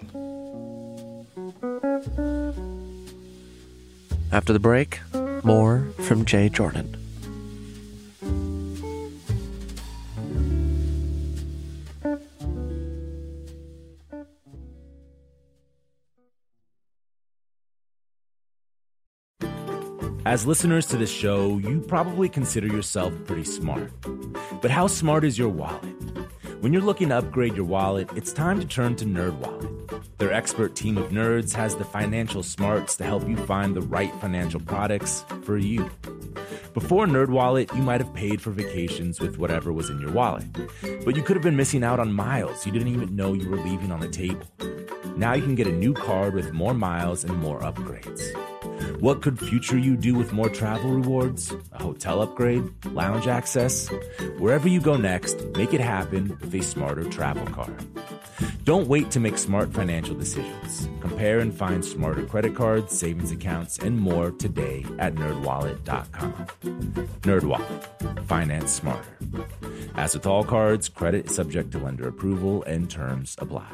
After the break, more from Jay Jordan. As listeners to this show, you probably consider yourself pretty smart. But how smart is your wallet? When you're looking to upgrade your wallet, it's time to turn to NerdWallet. Their expert team of nerds has the financial smarts to help you find the right financial products for you. Before NerdWallet, you might have paid for vacations with whatever was in your wallet. But you could have been missing out on miles you didn't even know you were leaving on the table. Now you can get a new card with more miles and more upgrades. What could future you do with more travel rewards? A hotel upgrade? Lounge access? Wherever you go next, make it happen with a smarter travel card. Don't wait to make smart financial decisions. Compare and find smarter credit cards, savings accounts, and more today at nerdwallet.com. NerdWallet. Finance smarter. As with all cards, credit is subject to lender approval and terms apply.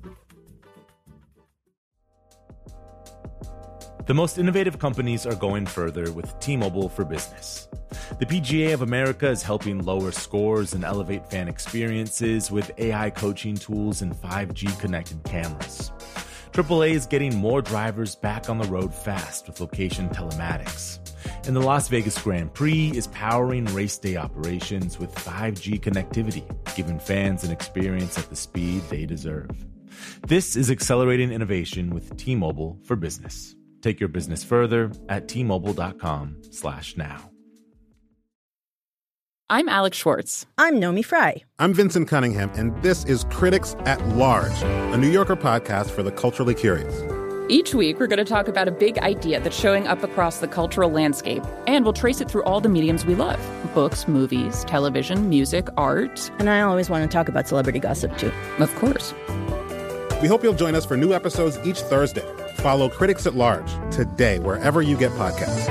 The most innovative companies are going further with T-Mobile for Business. The PGA of America is helping lower scores and elevate fan experiences with AI coaching tools and 5G connected cameras. AAA is getting more drivers back on the road fast with location telematics. And the Las Vegas Grand Prix is powering race day operations with 5G connectivity, giving fans an experience at the speed they deserve. This is accelerating innovation with T-Mobile for Business. Take your business further at T-Mobile.com/now. I'm Alex Schwartz. I'm Nomi Fry. I'm Vincent Cunningham, and this is Critics at Large, a New Yorker podcast for the culturally curious. Each week, we're going to talk about a big idea that's showing up across the cultural landscape, and we'll trace it through all the mediums we love: books, movies, television, music, art. And I always want to talk about celebrity gossip, too. Of course. We hope you'll join us for new episodes each Thursday. Follow Critics at Large today, wherever you get podcasts.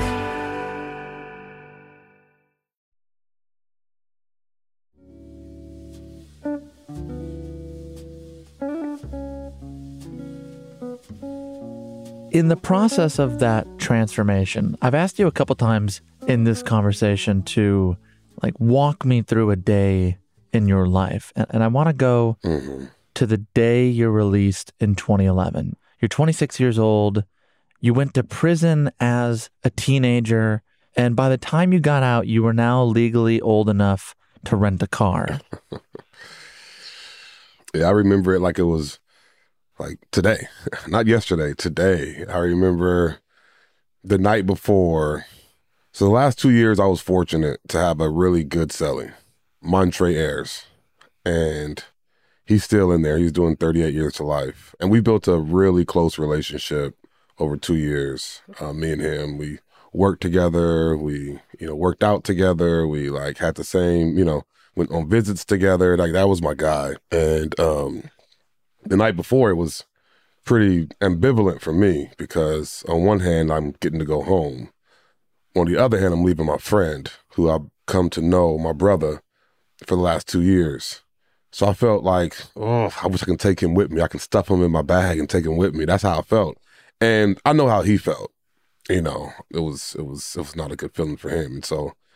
In the process of that transformation, I've asked you a couple times in this conversation to walk me through a day in your life. And I want to go to the day you're released in 2011. You're 26 years old. You went to prison as a teenager. And by the time you got out, you were now legally old enough to rent a car. Yeah, I remember it like it was today, not yesterday, today. I remember the night before. So the last 2 years, I was fortunate to have a really good cellie, Montre Ayers. And he's still in there. He's doing 38 years to life. And we built a really close relationship over 2 years. Me and him, we worked together. We, worked out together. We had the same, went on visits together. That was my guy. And the night before, it was pretty ambivalent for me because on one hand, I'm getting to go home. On the other hand, I'm leaving my friend who I've come to know, my brother, for the last 2 years. So I felt I wish I could take him with me. I can stuff him in my bag and take him with me. That's how I felt. And I know how he felt. It was not a good feeling for him. And so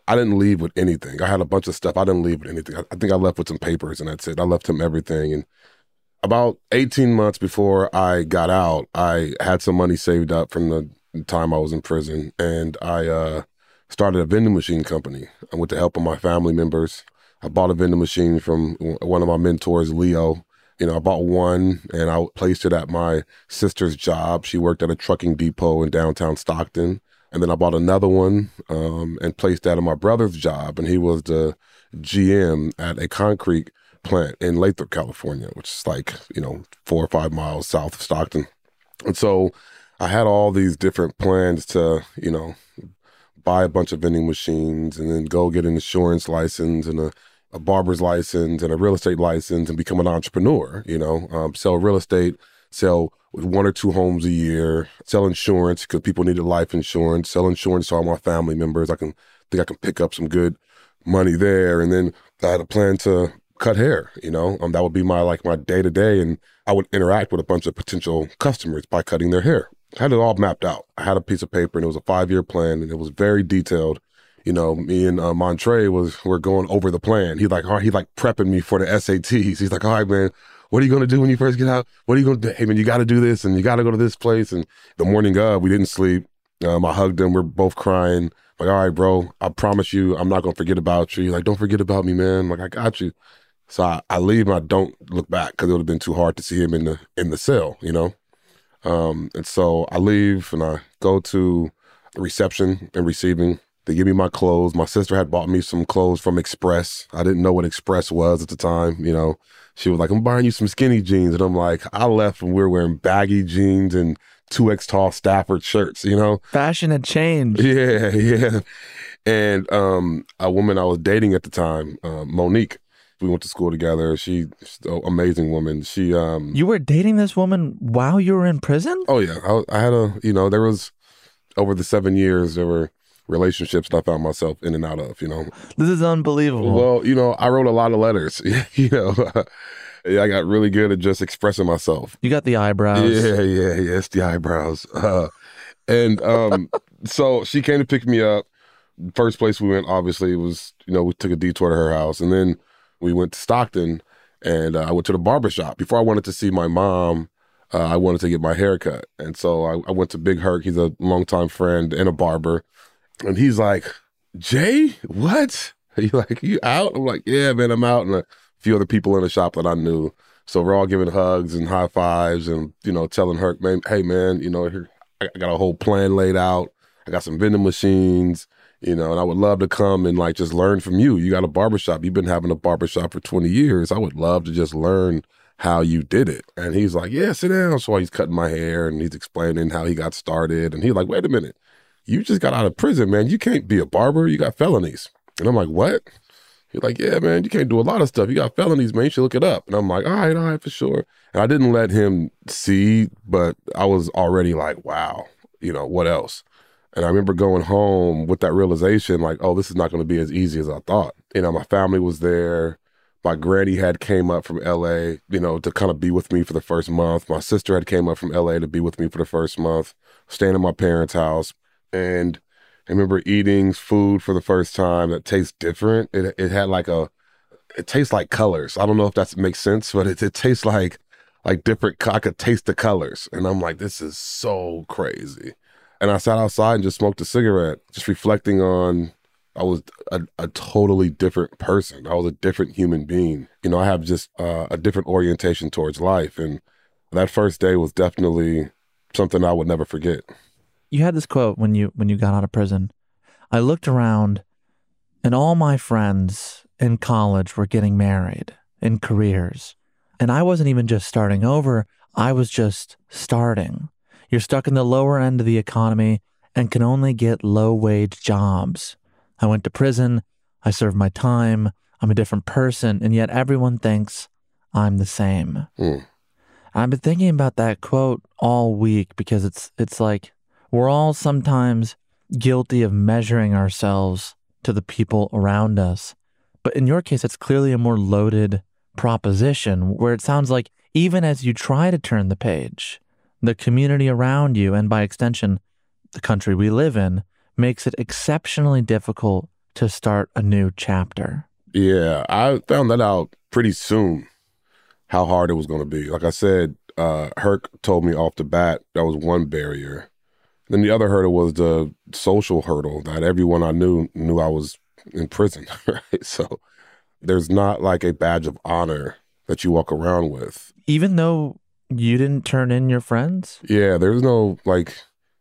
I didn't leave with anything. I had a bunch of stuff. I didn't leave with anything. I think I left with some papers and that's it. I left him everything. And about 18 months before I got out, I had some money saved up from the time I was in prison. And I started a vending machine company with the help of my family members. I bought a vending machine from one of my mentors, Leo. I bought one and I placed it at my sister's job. She worked at a trucking depot in downtown Stockton. And then I bought another one and placed that at my brother's job. And he was the GM at a concrete plant in Lathrop, California, which is like, 4 or 5 miles south of Stockton. And so I had all these different plans to, buy a bunch of vending machines and then go get an insurance license and a barber's license and a real estate license and become an entrepreneur, sell real estate, sell 1 or 2 homes a year, sell insurance because people needed life insurance, sell insurance to all my family members. I can pick up some good money there. And then I had a plan to cut hair, that would be my day to day. And I would interact with a bunch of potential customers by cutting their hair. I had it all mapped out. I had a piece of paper and it was a 5-year plan and it was very detailed. Me and Montre were going over the plan. He prepping me for the SATs. He's like, all right, man, what are you going to do when you first get out? What are you going to do? Hey, man, you got to do this and you got to go to this place. And the morning of, we didn't sleep. I hugged him. We're both crying. Like, all right, bro, I promise you, I'm not going to forget about you. He's like, don't forget about me, man. I'm like, I got you. So I leave and I don't look back because it would have been too hard to see him in the cell, And so I leave and I go to reception and receiving. They give me my clothes. My sister had bought me some clothes from Express. I didn't know what Express was at the time, She was like, I'm buying you some skinny jeans. And I'm like, I left when we were wearing baggy jeans and 2X tall Stafford shirts, Fashion had changed. Yeah. And a woman I was dating at the time, Monique, we went to school together. She's an amazing woman. She You were dating this woman while you were in prison? Oh, yeah. I had there was, over the 7 years, there were relationships that I found myself in and out of, This is unbelievable. Well, I wrote a lot of letters, I got really good at just expressing myself. You got the eyebrows. Yeah, it's the eyebrows. So she came to pick me up. First place we went, obviously, was, we took a detour to her house. And then we went to Stockton and I went to the barbershop. Before I wanted to see my mom, I wanted to get my hair cut. And so I went to Big Herc. He's a longtime friend and a barber. And he's like, Jay, what? He's like, you out? I'm like, yeah, man, I'm out. And a few other people in the shop that I knew. So we're all giving hugs and high fives and, telling Herc, man, hey, man, here, I got a whole plan laid out. I got some vending machines, and I would love to come and just learn from you. You got a barbershop. You've been having a barbershop for 20 years. I would love to just learn how you did it. And he's like, yeah, sit down. So he's cutting my hair and he's explaining how he got started. And he's like, wait a minute. You just got out of prison, man. You can't be a barber. You got felonies. And I'm like, what? He's like, yeah, man, you can't do a lot of stuff. You got felonies, man. You should look it up. And I'm like, all right, for sure. And I didn't let him see, but I was already like, wow, what else? And I remember going home with that realization, like, oh, this is not going to be as easy as I thought. My family was there. My granny had came up from LA, to kind of be with me for the first month. My sister had came up from LA to be with me for the first month, staying at my parents' house. And I remember eating food for the first time that tastes different. It had it tastes like colors. I don't know if that makes sense, but it tastes like different. I could taste the colors. And I'm like, this is so crazy. And I sat outside and just smoked a cigarette, just reflecting on, I was a totally different person. I was a different human being. I have just a different orientation towards life. And that first day was definitely something I would never forget. You had this quote when you got out of prison. I looked around and all my friends in college were getting married, in careers. And I wasn't even just starting over, I was just starting. You're stuck in the lower end of the economy and can only get low-wage jobs. I went to prison, I served my time, I'm a different person, and yet everyone thinks I'm the same. I've been thinking about that quote all week because it's like we're all sometimes guilty of measuring ourselves to the people around us. But in your case, it's clearly a more loaded proposition where it sounds like even as you try to turn the page, the community around you, and by extension, the country we live in, makes it exceptionally difficult to start a new chapter? Yeah, I found that out pretty soon, how hard it was going to be. Like I said, Herc told me off the bat that was one barrier. Then the other hurdle was the social hurdle that everyone I knew I was in prison, right? So there's not like a badge of honor that you walk around with. Even though you didn't turn in your friends? Yeah, there's no, like,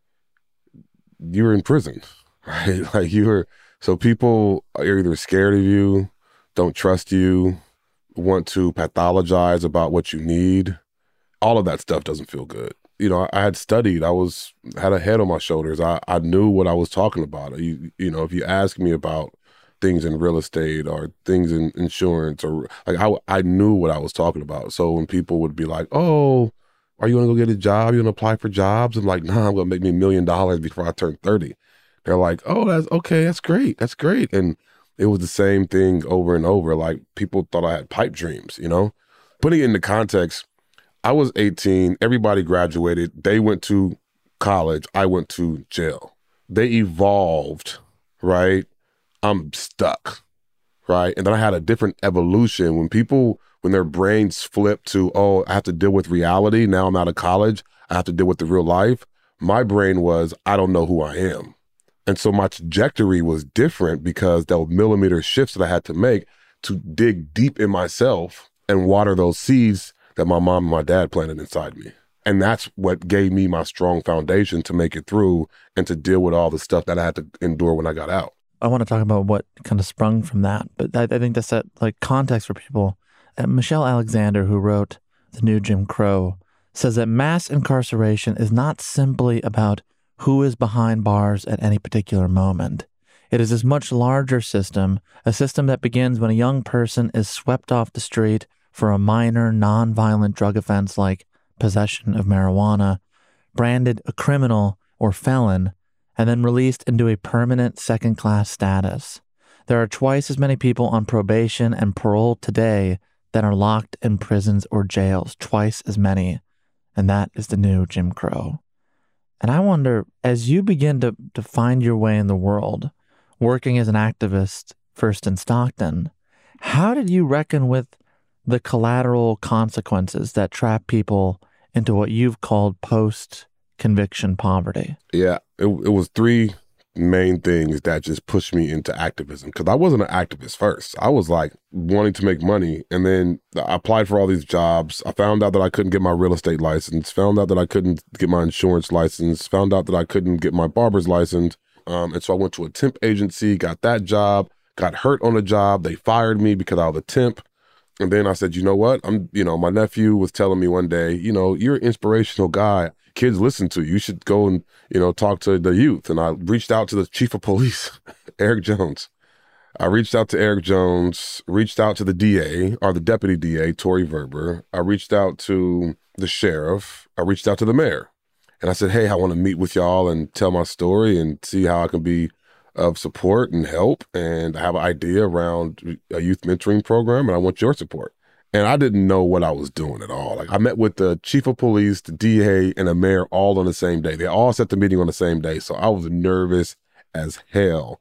you were in prison, right? Like so people are either scared of you, don't trust you, want to pathologize about what you need. All of that stuff doesn't feel good. You know, I had studied, had a head on my shoulders. I knew what I was talking about. You know, if you ask me about things in real estate or things in insurance, or like I knew what I was talking about. So when people would be like, oh, are you going to go get a job? You going to apply for jobs? I'm like, nah, I'm going to make me $1 million before I turn 30. They're like, oh, that's okay. That's great. That's great. And it was the same thing over and over. Like, people thought I had pipe dreams, you know? Putting it into context, I was 18. Everybody graduated. They went to college. I went to jail. They evolved, right? I'm stuck, right? And then I had a different evolution. When their brains flip to, oh, I have to deal with reality. Now I'm out of college. I have to deal with the real life. My brain was, I don't know who I am. And so my trajectory was different because there were millimeter shifts that I had to make to dig deep in myself and water those seeds that my mom and my dad planted inside me. And that's what gave me my strong foundation to make it through and to deal with all the stuff that I had to endure when I got out. I want to talk about what kind of sprung from that, but I think that's that, like, context for people. Michelle Alexander, who wrote The New Jim Crow, says that mass incarceration is not simply about who is behind bars at any particular moment. It is this much larger system, a system that begins when a young person is swept off the street for a minor, non-violent drug offense like possession of marijuana, branded a criminal or felon, and then released into a permanent second-class status. There are twice as many people on probation and parole today that are locked in prisons or jails, twice as many. And that is the new Jim Crow. And I wonder, as you begin to find your way in the world, working as an activist first in Stockton, how did you reckon with the collateral consequences that trap people into what you've called post-conviction poverty? Yeah, it was three main things that just pushed me into activism, because I wasn't an activist first. I was like wanting to make money, and then I applied for all these jobs. I found out that I couldn't get my real estate license, found out that I couldn't get my insurance license, found out that I couldn't get my barber's license. And so I went to a temp agency, got that job, got hurt on the job. They fired me because I was a temp. And then I said, you know what? My nephew was telling me one day, you're an inspirational guy. Kids listen to you. You should go and, talk to the youth. And I reached out to the chief of police, Eric Jones. I reached out to Eric Jones, reached out to the DA, or the deputy DA, Tory Verber. I reached out to the sheriff. I reached out to the mayor. And I said, hey, I want to meet with y'all and tell my story and see how I can be of support and help. And I have an idea around a youth mentoring program, and I want your support. And I didn't know what I was doing at all. Like, I met with the chief of police, the DA, and the mayor all on the same day. They all set the meeting on the same day. So I was nervous as hell.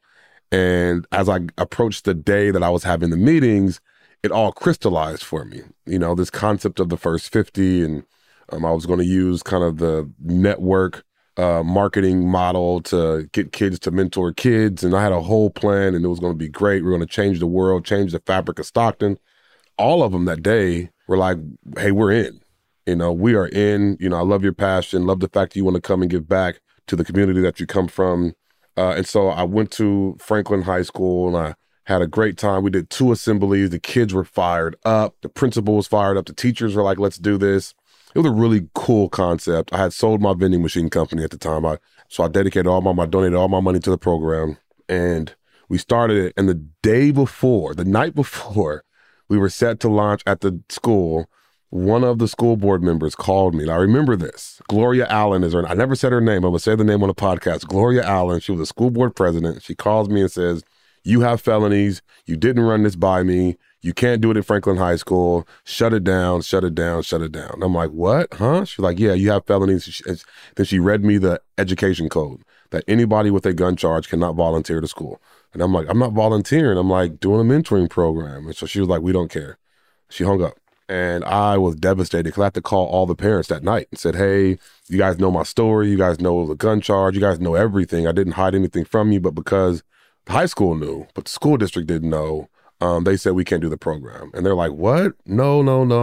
And as I approached the day that I was having the meetings, it all crystallized for me. This concept of the first 50, and I was going to use kind of the network marketing model to get kids to mentor kids. And I had a whole plan, and it was going to be great. We were going to change the world, change the fabric of Stockton. All of them that day were like, hey, we're in. We are in. I love your passion, love the fact that you want to come and give back to the community that you come from. And so I went to Franklin High School, and I had a great time. We did 2 assemblies. The kids were fired up. The principal was fired up. The teachers were like, let's do this. It was a really cool concept. I had sold my vending machine company at the time. So I donated all my money to the program, and we started it. And the night before we were set to launch at the school, one of the school board members called me. And I remember this. Gloria Allen is her name. I never said her name. I'm going to say the name on the podcast. Gloria Allen. She was a school board president. She calls me and says, you have felonies. You didn't run this by me. You can't do it at Franklin High School. Shut it down, shut it down, shut it down. I'm like, what? Huh? She's like, yeah, you have felonies. Then she read me the education code. that anybody with a gun charge cannot volunteer to school. And I'm like, I'm not volunteering. I'm like doing a mentoring program. And so she was like, we don't care. She hung up. And I was devastated because I had to call all the parents that night and said, hey, you guys know my story. You guys know the gun charge. You guys know everything. I didn't hide anything from you, but because the high school knew, but the school district didn't know, they said we can't do the program. And they're like, what? No.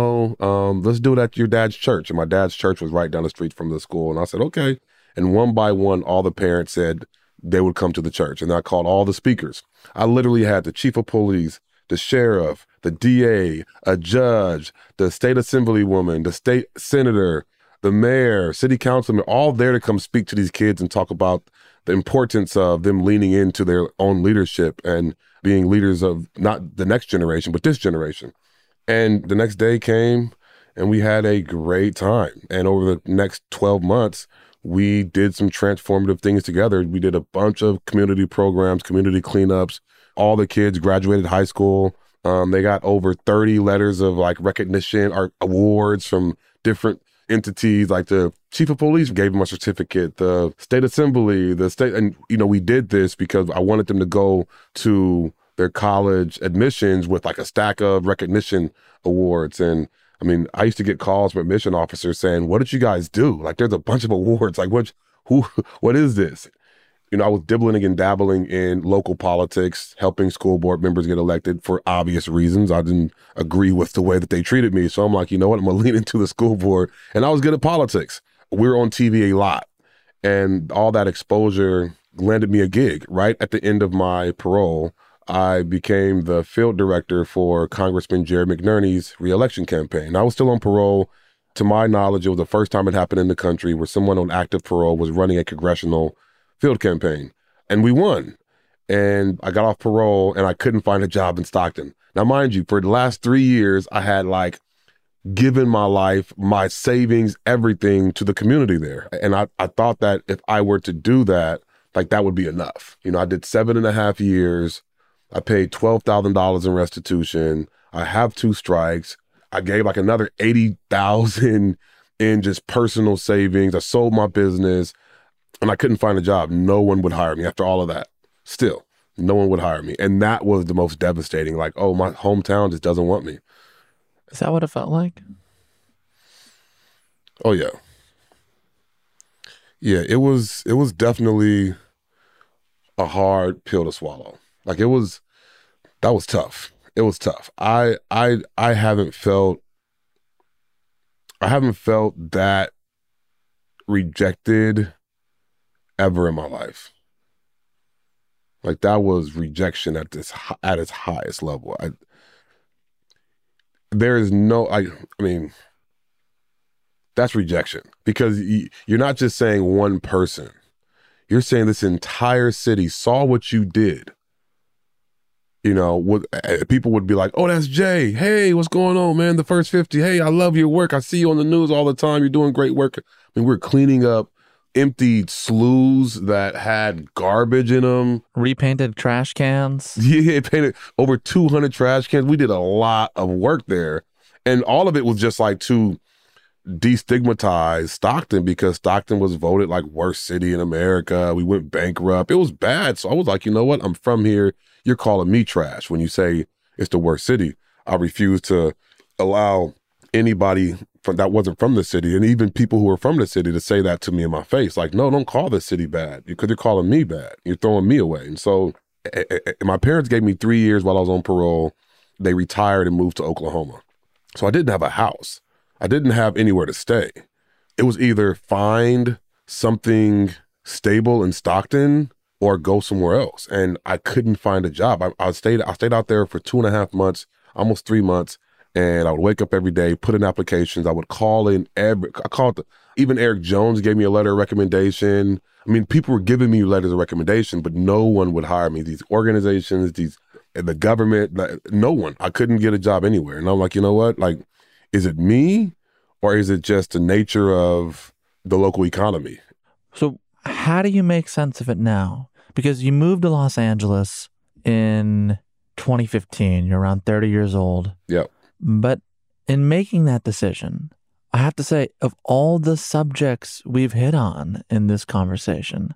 Let's do it at your dad's church. And my dad's church was right down the street from the school. And I said, okay. And one by one, all the parents said they would come to the church. And I called all the speakers. I literally had the chief of police, the sheriff, the DA, a judge, the state assemblywoman, the state senator, the mayor, city councilman, all there to come speak to these kids and talk about the importance of them leaning into their own leadership and being leaders of not the next generation, but this generation. And the next day came and we had a great time. And over the next 12 months, we did some transformative things together. We did a bunch of community programs, community cleanups. All the kids graduated high school. They got over 30 letters of like recognition or awards from different entities. Like the chief of police gave them a certificate, the state assembly, the state. And, you know, we did this because I wanted them to go to their college admissions with like a stack of recognition awards. And I mean, I used to get calls from admission officers saying, what did you guys do? Like, there's a bunch of awards. Like, what is this? You know, I was dibbling and dabbling in local politics, helping school board members get elected for obvious reasons. I didn't agree with the way that they treated me. So I'm like, you know what? I'm going to lean into the school board. And I was good at politics. We were on TV a lot. And all that exposure landed me a gig. Right at the end of my parole, I became the field director for Congressman Jared McNerney's reelection campaign. I was still on parole. To my knowledge, it was the first time it happened in the country where someone on active parole was running a congressional field campaign. And we won. And I got off parole and I couldn't find a job in Stockton. Now, mind you, for the last 3 years, I had like given my life, my savings, everything to the community there. And I thought that if I were to do that, like that would be enough. You know, I did 7.5 years. I paid $12,000 in restitution. I have 2 strikes. I gave like another $80,000 in just personal savings. I sold my business. And I couldn't find a job. No one would hire me after all of that. Still, no one would hire me. And that was the most devastating. Like, oh, my hometown just doesn't want me. Is that what it felt like? Oh, yeah. Yeah, it was definitely a hard pill to swallow. Like that was tough. It was tough. I haven't felt that rejected ever in my life. Like that was rejection at its highest level. There is no, I mean, that's rejection because you're not just saying one person. You're saying this entire city saw what you did. You know, people would be like, oh, that's Jay. Hey, what's going on, man? The First 50. Hey, I love your work. I see you on the news all the time. You're doing great work. I mean, we're cleaning up empty sloughs that had garbage in them. Repainted trash cans. Yeah, painted over 200 trash cans. We did a lot of work there. And all of it was just like to destigmatize Stockton because Stockton was voted like worst city in America. We went bankrupt. It was bad. So I was like, you know what? I'm from here. You're calling me trash when you say it's the worst city. I refuse to allow anybody that wasn't from the city and even people who are from the city to say that to me in my face. Like, no, don't call this city bad because you're calling me bad. You're throwing me away. And so my parents gave me 3 years while I was on parole. They retired and moved to Oklahoma. So I didn't have a house. I didn't have anywhere to stay. It was either find something stable in Stockton or go somewhere else. And I couldn't find a job. I stayed out there for 2.5 months, almost 3 months. And I would wake up every day, put in applications. I would call in even Eric Jones gave me a letter of recommendation. I mean, people were giving me letters of recommendation, but no one would hire me. These organizations, the government, no one. I couldn't get a job anywhere. And I'm like, you know what? Like, is it me or is it just the nature of the local economy? So how do you make sense of it now? Because you moved to Los Angeles in 2015. You're around 30 years old. Yep. But in making that decision, I have to say, of all the subjects we've hit on in this conversation,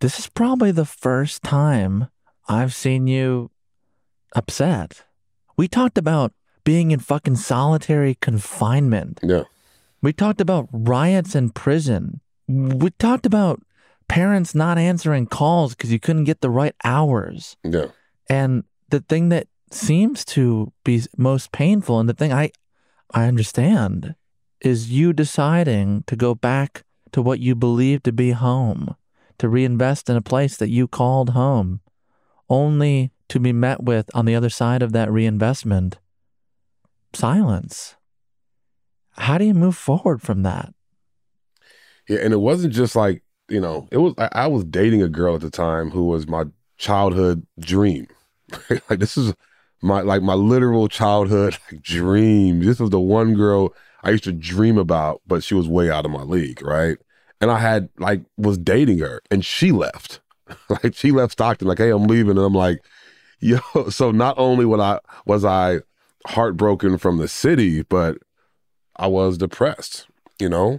this is probably the first time I've seen you upset. We talked about being in fucking solitary confinement. Yeah. We talked about riots in prison. We talked about parents not answering calls because you couldn't get the right hours. Yeah. And the thing that seems to be most painful, and the thing I understand, is you deciding to go back to what you believe to be home, to reinvest in a place that you called home, only to be met with, on the other side of that reinvestment, silence. How do you move forward from that? Yeah, and it wasn't just like, you know, it was, I was dating a girl at the time who was my childhood dream. Like, this is my literal childhood dream. This was the one girl I used to dream about, but she was way out of my league, right? And I was dating her, and she left. Like, she left Stockton, like, hey, I'm leaving. And I'm like, yo, so not only was I heartbroken from the city, but I was depressed, you know?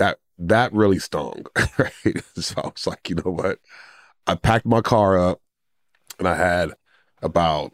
That really stung, right? So I was like, you know what? I packed my car up, and I had about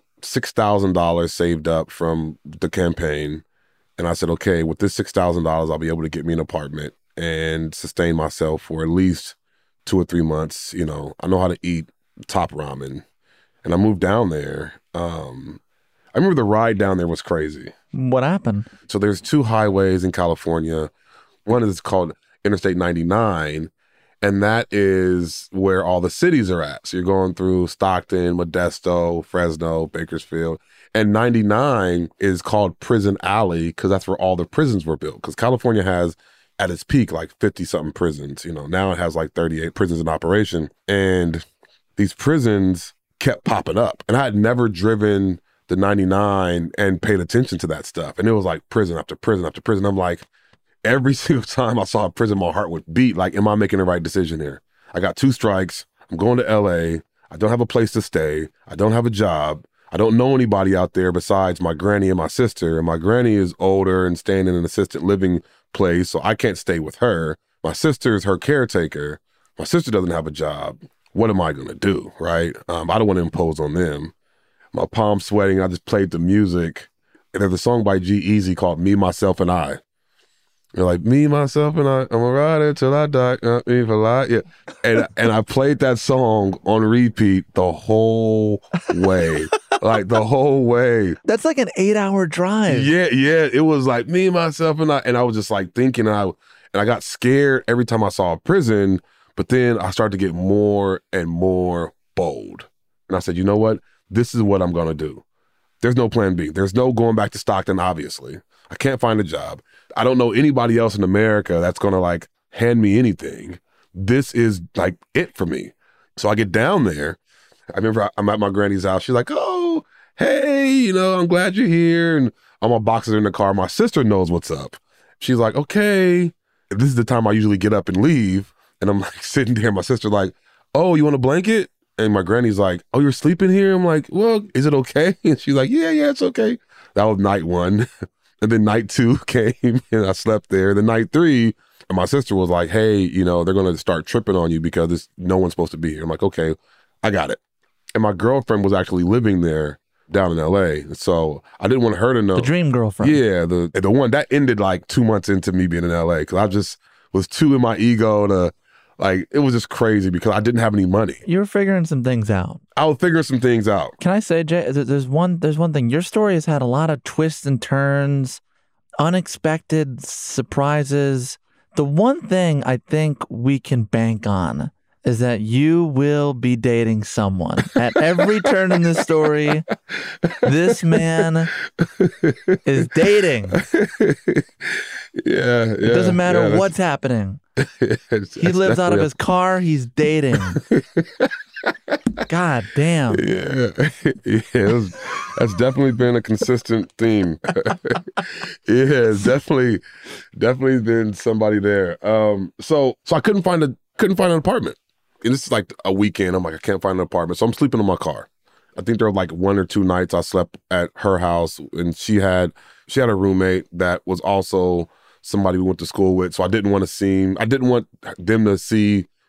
$6,000 saved up from the campaign. And I said, okay, with this $6,000, I'll be able to get me an apartment and sustain myself for at least 2 or 3 months. You know, I know how to eat top ramen. And I moved down there. I remember the ride down there was crazy. What happened? So there's 2 highways in California. One is called Interstate 99, and that is where all the cities are at. So you're going through Stockton, Modesto, Fresno, Bakersfield. And 99 is called Prison Alley because that's where all the prisons were built. Because California has, at its peak, like 50-something prisons. You know, now it has like 38 prisons in operation. And these prisons kept popping up. And I had never driven the 99 and paid attention to that stuff. And it was like prison after prison after prison. I'm like, every single time I saw a prison, my heart would beat. Like, am I making the right decision here? I got 2 strikes. I'm going to LA. I don't have a place to stay. I don't have a job. I don't know anybody out there besides my granny and my sister. And my granny is older and staying in an assisted living place, so I can't stay with her. My sister is her caretaker. My sister doesn't have a job. What am I going to do, right? I don't want to impose on them. My palms sweating. I just played the music. And there's a song by G-Eazy called Me, Myself, and I. You're like, me, myself, and I, I'm a rider till I die. Me for life. Yeah. And I played that song on repeat the whole way. Like, the whole way. That's like an 8-hour drive. Yeah. It was like me, myself, and I. And I was just like thinking, and I got scared every time I saw a prison. But then I started to get more and more bold. And I said, you know what? This is what I'm going to do. There's no plan B. There's no going back to Stockton, obviously. I can't find a job. I don't know anybody else in America that's going to like hand me anything. This is like it for me. So I get down there. I remember I'm at my granny's house. She's like, oh, hey, you know, I'm glad you're here. And all my boxes are in the car. My sister knows what's up. She's like, okay. This is the time I usually get up and leave. And I'm like sitting there. My sister like, oh, you want a blanket? And my granny's like, oh, you're sleeping here? I'm like, well, is it okay? And she's like, yeah, it's okay. That was night 1. And then night 2 came and I slept there. Then night 3, and my sister was like, hey, you know, they're going to start tripping on you because no one's supposed to be here. I'm like, okay, I got it. And my girlfriend was actually living there down in LA. So I didn't want her to know. The dream girlfriend. Yeah, the one that ended like 2 months into me being in LA because I just was too in my ego to, like, it was just crazy because I didn't have any money. You were figuring some things out. I was figuring some things out. Can I say, Jay, there's one thing. Your story has had a lot of twists and turns, unexpected surprises. The one thing I think we can bank on is that you will be dating someone. At every turn in this story, this man is dating. Yeah. It doesn't matter what's happening. He lives out of his car. He's dating. God damn. Yeah. That's definitely been a consistent theme. Yeah, it's definitely been somebody there. So I couldn't find an apartment. And this is like a weekend. I'm like, I can't find an apartment. So I'm sleeping in my car. I think there were like 1 or 2 nights I slept at her house, and she had a roommate that was also somebody we went to school with. So I didn't want them to see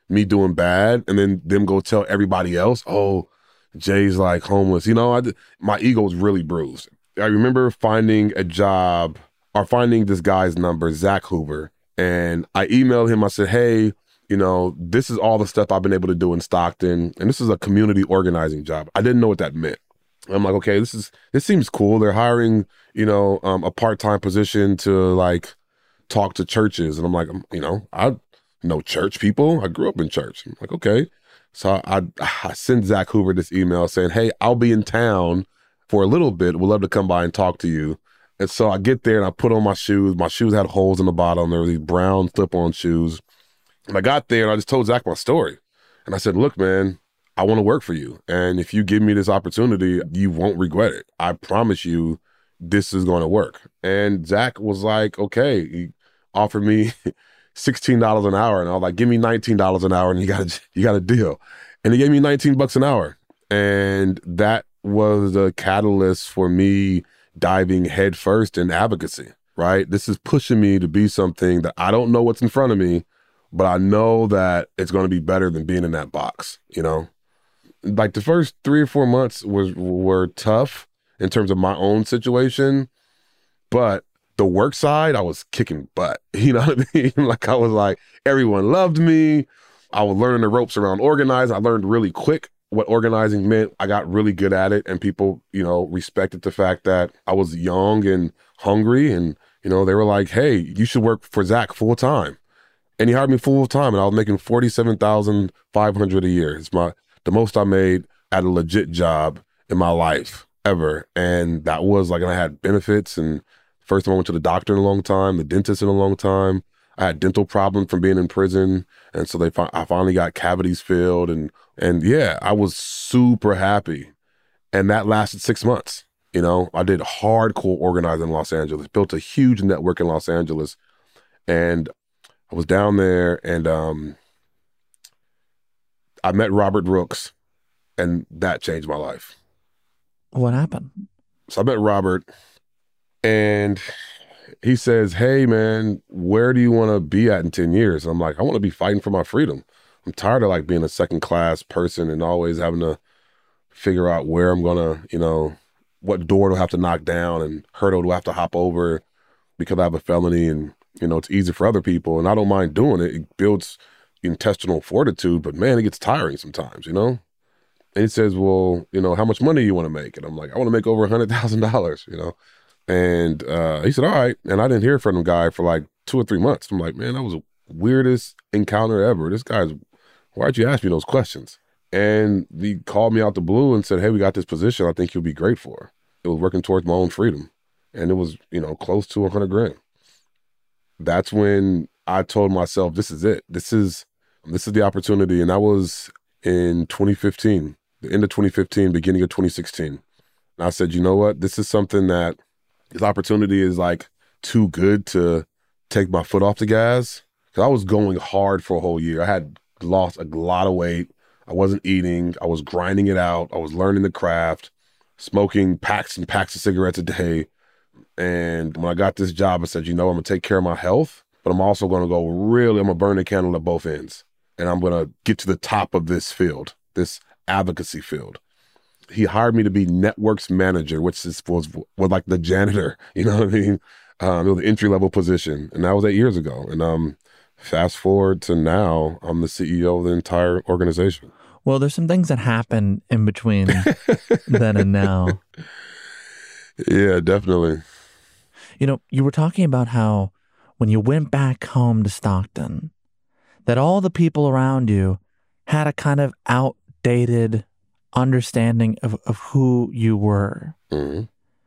me doing bad and then them go tell everybody else, oh, Jay's like homeless. You know, my ego was really bruised. I remember finding a job or finding this guy's number, Zach Hoover, and I emailed him. I said, hey, you know, this is all the stuff I've been able to do in Stockton, and this is a community organizing job. I didn't know what that meant. I'm like, okay, this seems cool. They're hiring, you know, a part-time position to like talk to churches. And I'm like, you know, I know church people. I grew up in church. I'm like, okay. So I sent Zach Hoover this email saying, hey, I'll be in town for a little bit. We'd love to come by and talk to you. And so I get there and I put on my shoes. My shoes had holes in the bottom. There were these brown slip-on shoes. And I got there and I just told Zach my story. And I said, look, man, I want to work for you. And if you give me this opportunity, you won't regret it. I promise you this is going to work. And Zach was like, okay. He offered me $16 an hour. And I was like, give me $19 an hour and you got a deal. And he gave me $19 an hour. And that was the catalyst for me diving headfirst in advocacy, right? This is pushing me to be something that I don't know what's in front of me, but I know that it's going to be better than being in that box, you know? Like the first 3 or 4 months were tough in terms of my own situation, but the work side, I was kicking butt. You know what I mean? Like I was like, everyone loved me. I was learning the ropes around organizing. I learned really quick what organizing meant. I got really good at it, and people, you know, respected the fact that I was young and hungry, and, you know, they were like, hey, you should work for Zach full time. And he hired me full time, and I was making $47,500 a year. It's the most I made at a legit job in my life ever. And that was like, and I had benefits, and first time I went to the doctor in a long time, the dentist in a long time. I had dental problems from being in prison. And so I finally got cavities filled. And yeah, I was super happy. And that lasted 6 months. You know, I did hardcore organizing in Los Angeles, built a huge network in Los Angeles. And I was down there and I met Robert Brooks, and that changed my life. What happened? So I met Robert, and he says, hey, man, where do you want to be at in 10 years? And I'm like, I want to be fighting for my freedom. I'm tired of like being a second-class person and always having to figure out where I'm going to, you know, what door do I have to knock down and hurdle do I have to hop over because I have a felony, and, you know, it's easy for other people, and I don't mind doing it. It builds intestinal fortitude, but man, it gets tiring sometimes, you know? And he says, well, you know, how much money do you want to make? And I'm like, I want to make over $100,000, you know? And he said, all right. And I didn't hear from the guy for like 2 or 3 months. I'm like, man, that was the weirdest encounter ever. This guy's, why'd you ask me those questions? And he called me out the blue and said, hey, we got this position I think you'll be great for. It was working towards my own freedom. And it was, you know, close to $100,000. That's when I told myself, this is it. This is the opportunity. And that was in 2015, the end of 2015, beginning of 2016. And I said, you know what? This is something that, this opportunity is like too good to take my foot off the gas. Because I was going hard for a whole year. I had lost a lot of weight. I wasn't eating. I was grinding it out. I was learning the craft, smoking packs and packs of cigarettes a day. And when I got this job, I said, you know, I'm going to take care of my health, but I'm also going to I'm going to burn the candle at both ends. And I'm going to get to the top of this field, this advocacy field. He hired me to be networks manager, which was like the janitor, you know what I mean? It was the entry-level position. And that was 8 years ago. And fast forward to now, I'm the CEO of the entire organization. Well, there's some things that happen in between then and now. Yeah, definitely. You know, you were talking about how when you went back home to Stockton, that all the people around you had a kind of outdated understanding of who you were. Mm-hmm.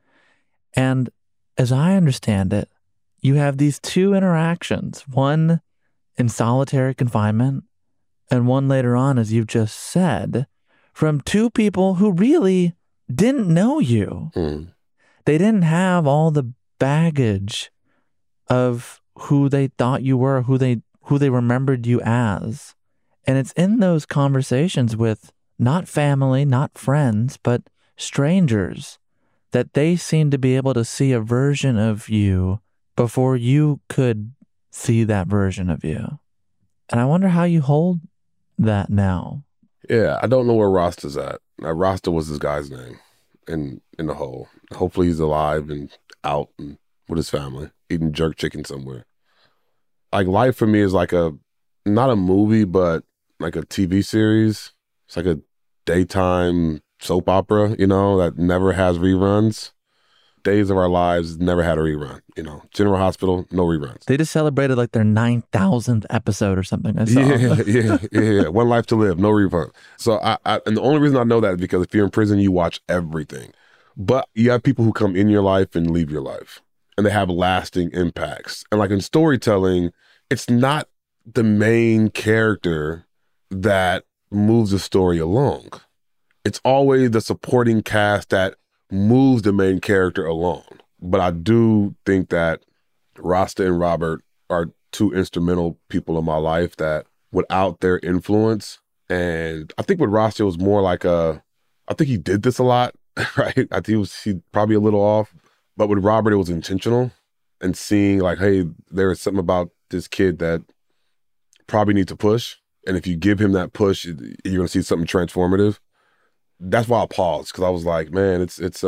And as I understand it, you have these 2 interactions, one in solitary confinement and one later on, as you've just said, from 2 people who really didn't know you. Mm. They didn't have all the baggage of who they thought you were, who they remembered you as. And it's in those conversations with not family, not friends, but strangers, that they seem to be able to see a version of you before you could see that version of you. And I wonder how you hold that now? Yeah, I don't know where Rasta's at. Rasta was this guy's name in the hole. Hopefully he's alive and out and with his family, eating jerk chicken somewhere. Like, life for me is like not a movie, but like a TV series. It's like a daytime soap opera, that never has reruns. Days of Our Lives never had a rerun. General Hospital, no reruns. They just celebrated like their 9,000th episode or something. I saw. Yeah. One Life to Live, no rerun. So and the only reason I know that is because if you're in prison, you watch everything. But you have people who come in your life and leave your life, and they have lasting impacts. And like in storytelling, it's not the main character that moves the story along. It's always the supporting cast that moves the main character along. But I do think that Rasta and Robert are two instrumental people in my life that without their influence, and I think with Rasta it was more like I think he did this a lot, right? I think he probably a little off. But with Robert, it was intentional, and seeing like, hey, there is something about this kid that probably needs to push. And if you give him that push, you're going to see something transformative. That's why I paused, because I was like, man, it's because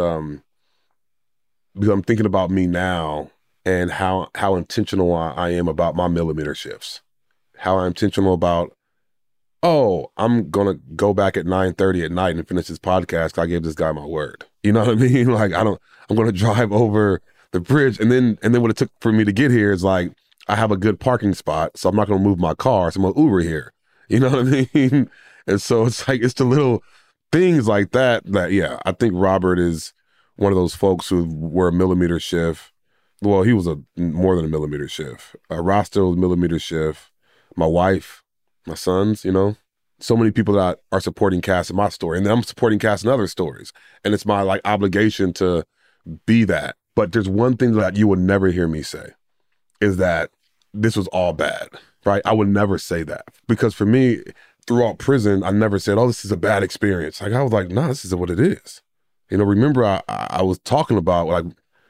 I'm thinking about me now and how intentional I am about my millimeter shifts. How I'm intentional about, I'm going to go back at 9:30 at night and finish this podcast 'cause I gave this guy my word. You know what I mean? Like, I'm going to drive over the bridge. And then what it took for me to get here is like, I have a good parking spot, so I'm not going to move my car. So I'm going to Uber here. You know what I mean? And so it's like, it's the little things like that, yeah, I think Robert is one of those folks who were a millimeter shift. Well, he was more than a millimeter shift. Rasta was a millimeter shift. My wife, my sons, so many people that are supporting cast in my story. And then I'm supporting cast in other stories. And it's my like obligation to be that. But there's one thing that you would never hear me say is that this was all bad, right? I would never say that. Because for me, throughout prison, I never said, this is a bad experience. Like, I was like, nah, this is what it is. Remember I was talking about, like,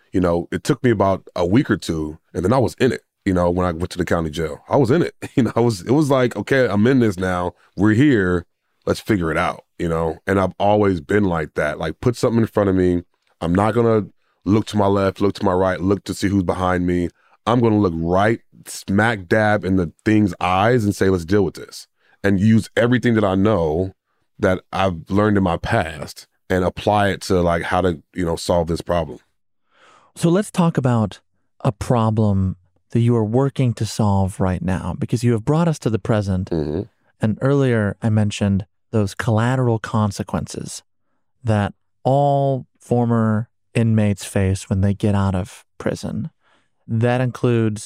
it took me about a week or two, and then I was in it, when I went to the county jail. I was in it. It was like, okay, I'm in this now. We're here. Let's figure it out, And I've always been like that. Like, put something in front of me. I'm not going to look to my left, look to my right, look to see who's behind me. I'm going to look right smack dab in the thing's eyes and say, let's deal with this. And use everything that I know that I've learned in my past and apply it to like how to, solve this problem. So let's talk about a problem that you are working to solve right now, because you have brought us to the present. Mm-hmm. And earlier I mentioned those collateral consequences that all former inmates face when they get out of prison. That includes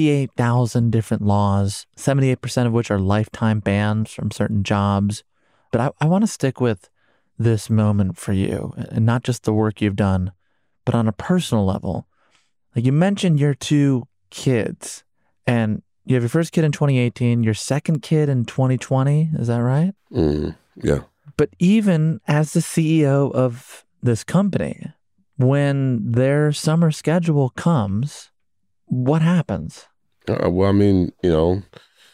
48,000 different laws, 78% of which are lifetime bans from certain jobs. But I want to stick with this moment for you, and not just the work you've done, but on a personal level. Like, you mentioned your two kids, and you have your first kid in 2018, your second kid in 2020. Is that right? Yeah. But even as the CEO of this company, when their summer schedule comes, what happens? Well, I mean, you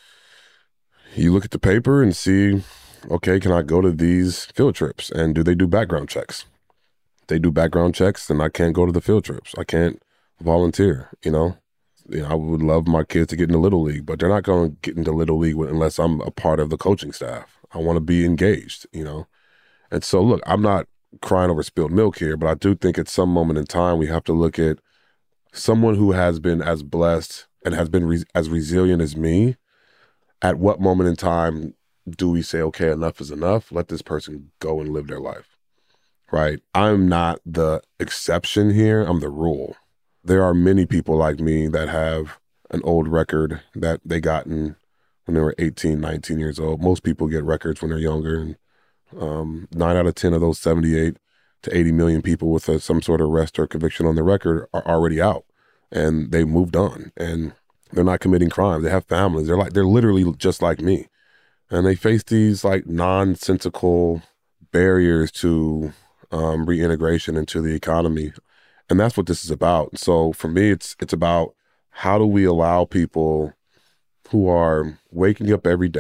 look at the paper and see, okay, can I go to these field trips? And do they do background checks? If they do background checks, then I can't go to the field trips. I can't volunteer, I would love my kids to get into Little League, but they're not going to get into Little League unless I'm a part of the coaching staff. I want to be engaged, And so, look, I'm not crying over spilled milk here, but I do think at some moment in time, we have to look at someone who has been as blessed and has been as resilient as me. At what moment in time do we say, okay, enough is enough? Let this person go and live their life, right? I'm not the exception here. I'm the rule. There are many people like me that have an old record that they gotten when they were 18, 19 years old. Most people get records when they're younger. And 9 out of 10 of those 78 to 80 million people with some sort of arrest or conviction on their record are already out, and they moved on, and they're not committing crimes. They have families. They're literally just like me, and they face these like nonsensical barriers to reintegration into the economy, and that's what this is about. So for me, it's about how do we allow people who are waking up every day,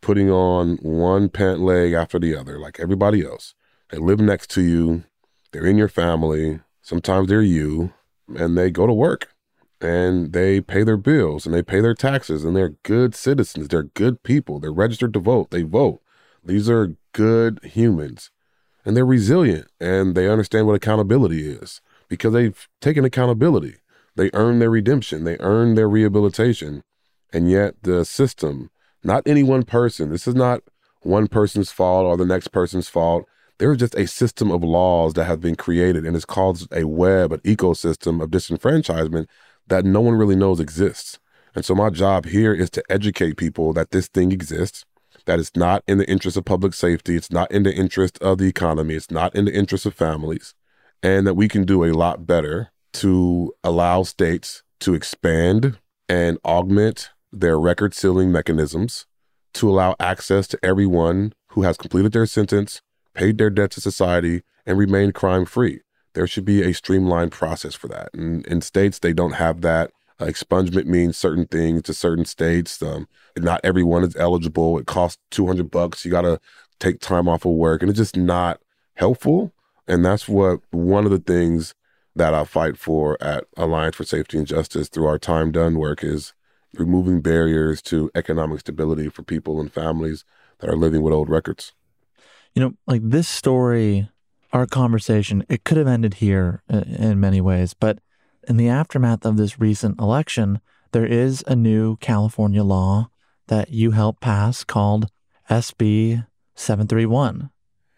putting on one pant leg after the other, like everybody else. They live next to you. They're in your family. Sometimes they're you, and they go to work and they pay their bills and they pay their taxes, and they're good citizens. They're good people. They're registered to vote. They vote. These are good humans, and they're resilient, and they understand what accountability is because they've taken accountability. They earn their redemption. They earn their rehabilitation. And yet the system, not any one person, this is not one person's fault or the next person's fault. There's just a system of laws that have been created, and it's called a web, an ecosystem of disenfranchisement that no one really knows exists. And so my job here is to educate people that this thing exists, that it's not in the interest of public safety, it's not in the interest of the economy, it's not in the interest of families, and that we can do a lot better to allow states to expand and augment their record sealing mechanisms to allow access to everyone who has completed their sentence, paid their debt to society, and remained crime-free. There should be a streamlined process for that. And in states, they don't have that. Expungement means certain things to certain states. Not everyone is eligible. It costs $200. You got to take time off of work, and it's just not helpful. And that's what one of the things that I fight for at Alliance for Safety and Justice through our Time Done work is removing barriers to economic stability for people and families that are living with old records. You know, like this story, our conversation, it could have ended here in many ways, but in the aftermath of this recent election, there is a new California law that you helped pass called SB 731.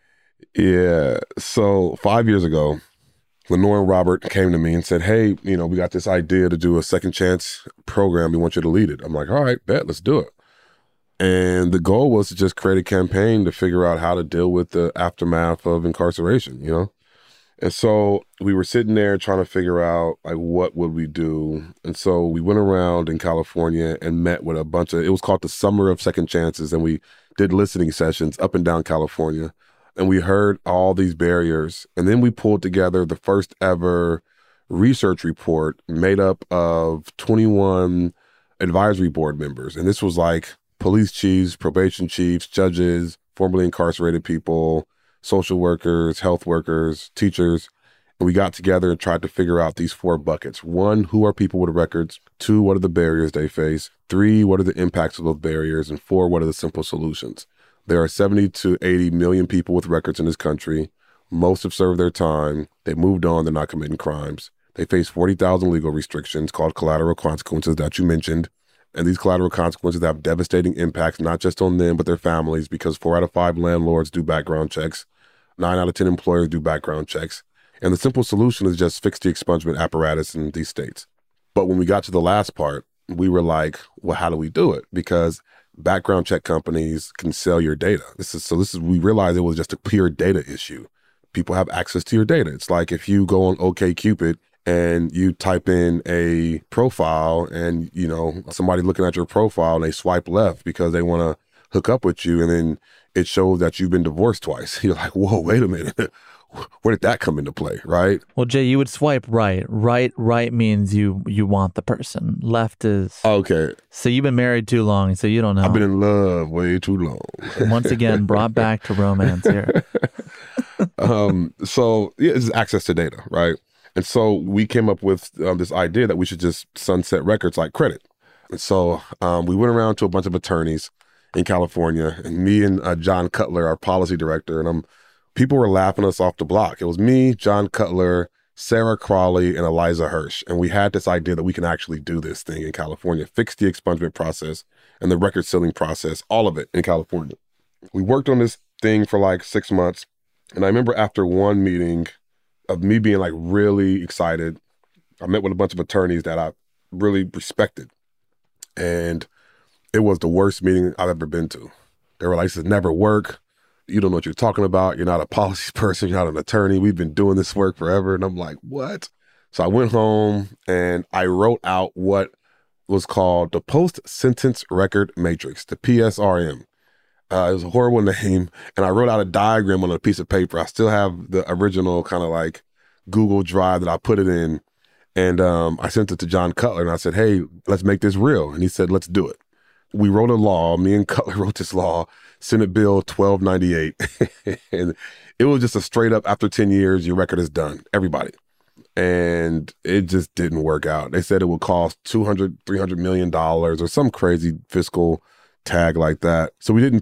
Yeah. So 5 years ago, Lenore and Robert came to me and said, hey, we got this idea to do a second chance program. We want you to lead it. I'm like, all right, bet, let's do it. And the goal was to just create a campaign to figure out how to deal with the aftermath of incarceration, And so we were sitting there trying to figure out, like, what would we do? And so we went around in California and met with it was called the Summer of Second Chances. And we did listening sessions up and down California. And we heard all these barriers. And then we pulled together the first ever research report made up of 21 advisory board members. And this was like police chiefs, probation chiefs, judges, formerly incarcerated people, social workers, health workers, teachers. And we got together and tried to figure out these 4 buckets. 1, who are people with records? 2, what are the barriers they face? 3, what are the impacts of those barriers? And 4, what are the simple solutions? There are 70 to 80 million people with records in this country. Most have served their time. They moved on. They're not committing crimes. They face 40,000 legal restrictions called collateral consequences that you mentioned. And these collateral consequences have devastating impacts, not just on them, but their families, because 4 out of 5 landlords do background checks. 9 out of 10 employers do background checks. And the simple solution is just fix the expungement apparatus in these states. But when we got to the last part, we were like, well, how do we do it? Because background check companies can sell your data. We realized it was just a pure data issue. People have access to your data. It's like if you go on OkCupid and you type in a profile and, somebody looking at your profile and they swipe left because they want to hook up with you, and then it shows that you've been divorced twice. You're like, whoa, wait a minute. Where did that come into play, right? Well, Jay, you would swipe right. Right means you want the person. Left is... Okay. So you've been married too long, so you don't know. I've been in love way too long. Once again, brought back to romance here. So it's access to data, right? And so we came up with this idea that we should just sunset records like credit. And so we went around to a bunch of attorneys in California, and me and John Cutler, our policy director, and people were laughing us off the block. It was me, John Cutler, Sarah Crawley, and Eliza Hirsch. And we had this idea that we can actually do this thing in California, fix the expungement process and the record sealing process, all of it in California. We worked on this thing for like 6 months. And I remember after one meeting of me being like really excited, I met with a bunch of attorneys that I really respected. And it was the worst meeting I've ever been to. They were like, this has never worked. You don't know what you're talking about. You're not a policy person. You're not an attorney. We've been doing this work forever. And I'm like, what? So I went home and I wrote out what was called the Post-Sentence Record Matrix, the PSRM. It was a horrible name. And I wrote out a diagram on a piece of paper. I still have the original kind of like Google Drive that I put it in. And I sent it to John Cutler and I said, hey, let's make this real. And he said, let's do it. we wrote a law. Me and Cutler wrote this law, Senate Bill 1298. And it was just a straight up, after 10 years, your record is done. Everybody. And it just didn't work out. They said it would cost $200-300 million or some crazy fiscal tag like that. So it didn't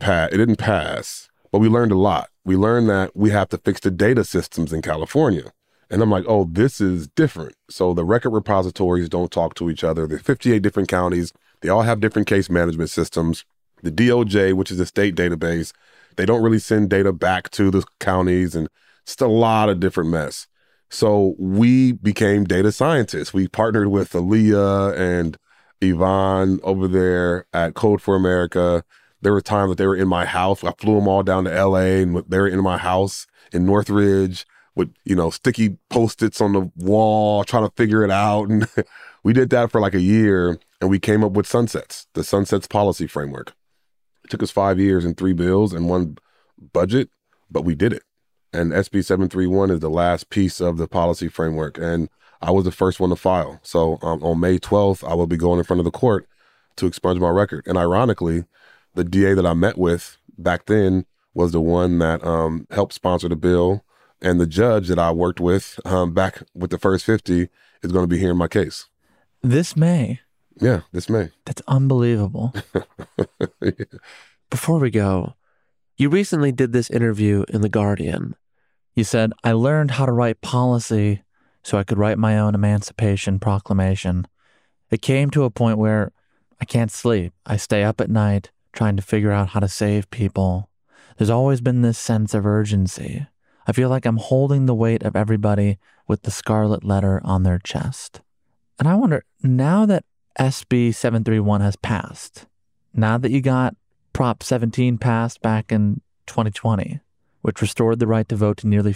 pass, but we learned a lot. We learned that we have to fix the data systems in California. And I'm like, oh, this is different. So the record repositories don't talk to each other. There's 58 different counties. They all have different case management systems. The DOJ, which is a state database, they don't really send data back to the counties, and it's a lot of different mess. So we became data scientists. We partnered with Aaliyah and Yvonne over there at Code for America. There were times that they were in my house. I flew them all down to LA, and they were in my house in Northridge with, sticky Post-its on the wall, trying to figure it out. And we did that for like a year, and we came up with Sunsets, the Sunsets policy framework. It took us 5 years and 3 bills and 1 budget, but we did it. And SB 731 is the last piece of the policy framework. And I was the first one to file. So on May 12th, I will be going in front of the court to expunge my record. And ironically, the DA that I met with back then was the one that helped sponsor the bill. And the judge that I worked with back with the first 50 is going to be hearing my case. This May? Yeah, this May. That's unbelievable. Yeah. Before we go, you recently did this interview in The Guardian. You said, I learned how to write policy so I could write my own Emancipation Proclamation. It came to a point where I can't sleep. I stay up at night trying to figure out how to save people. There's always been this sense of urgency. I feel like I'm holding the weight of everybody with the scarlet letter on their chest. And I wonder, now that SB 731 has passed, now that you got Prop 17 passed back in 2020, which restored the right to vote to nearly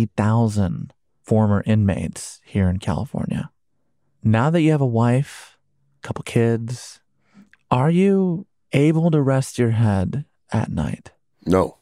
50,000 former inmates here in California. Now that you have a wife, a couple kids, are you able to rest your head at night? No.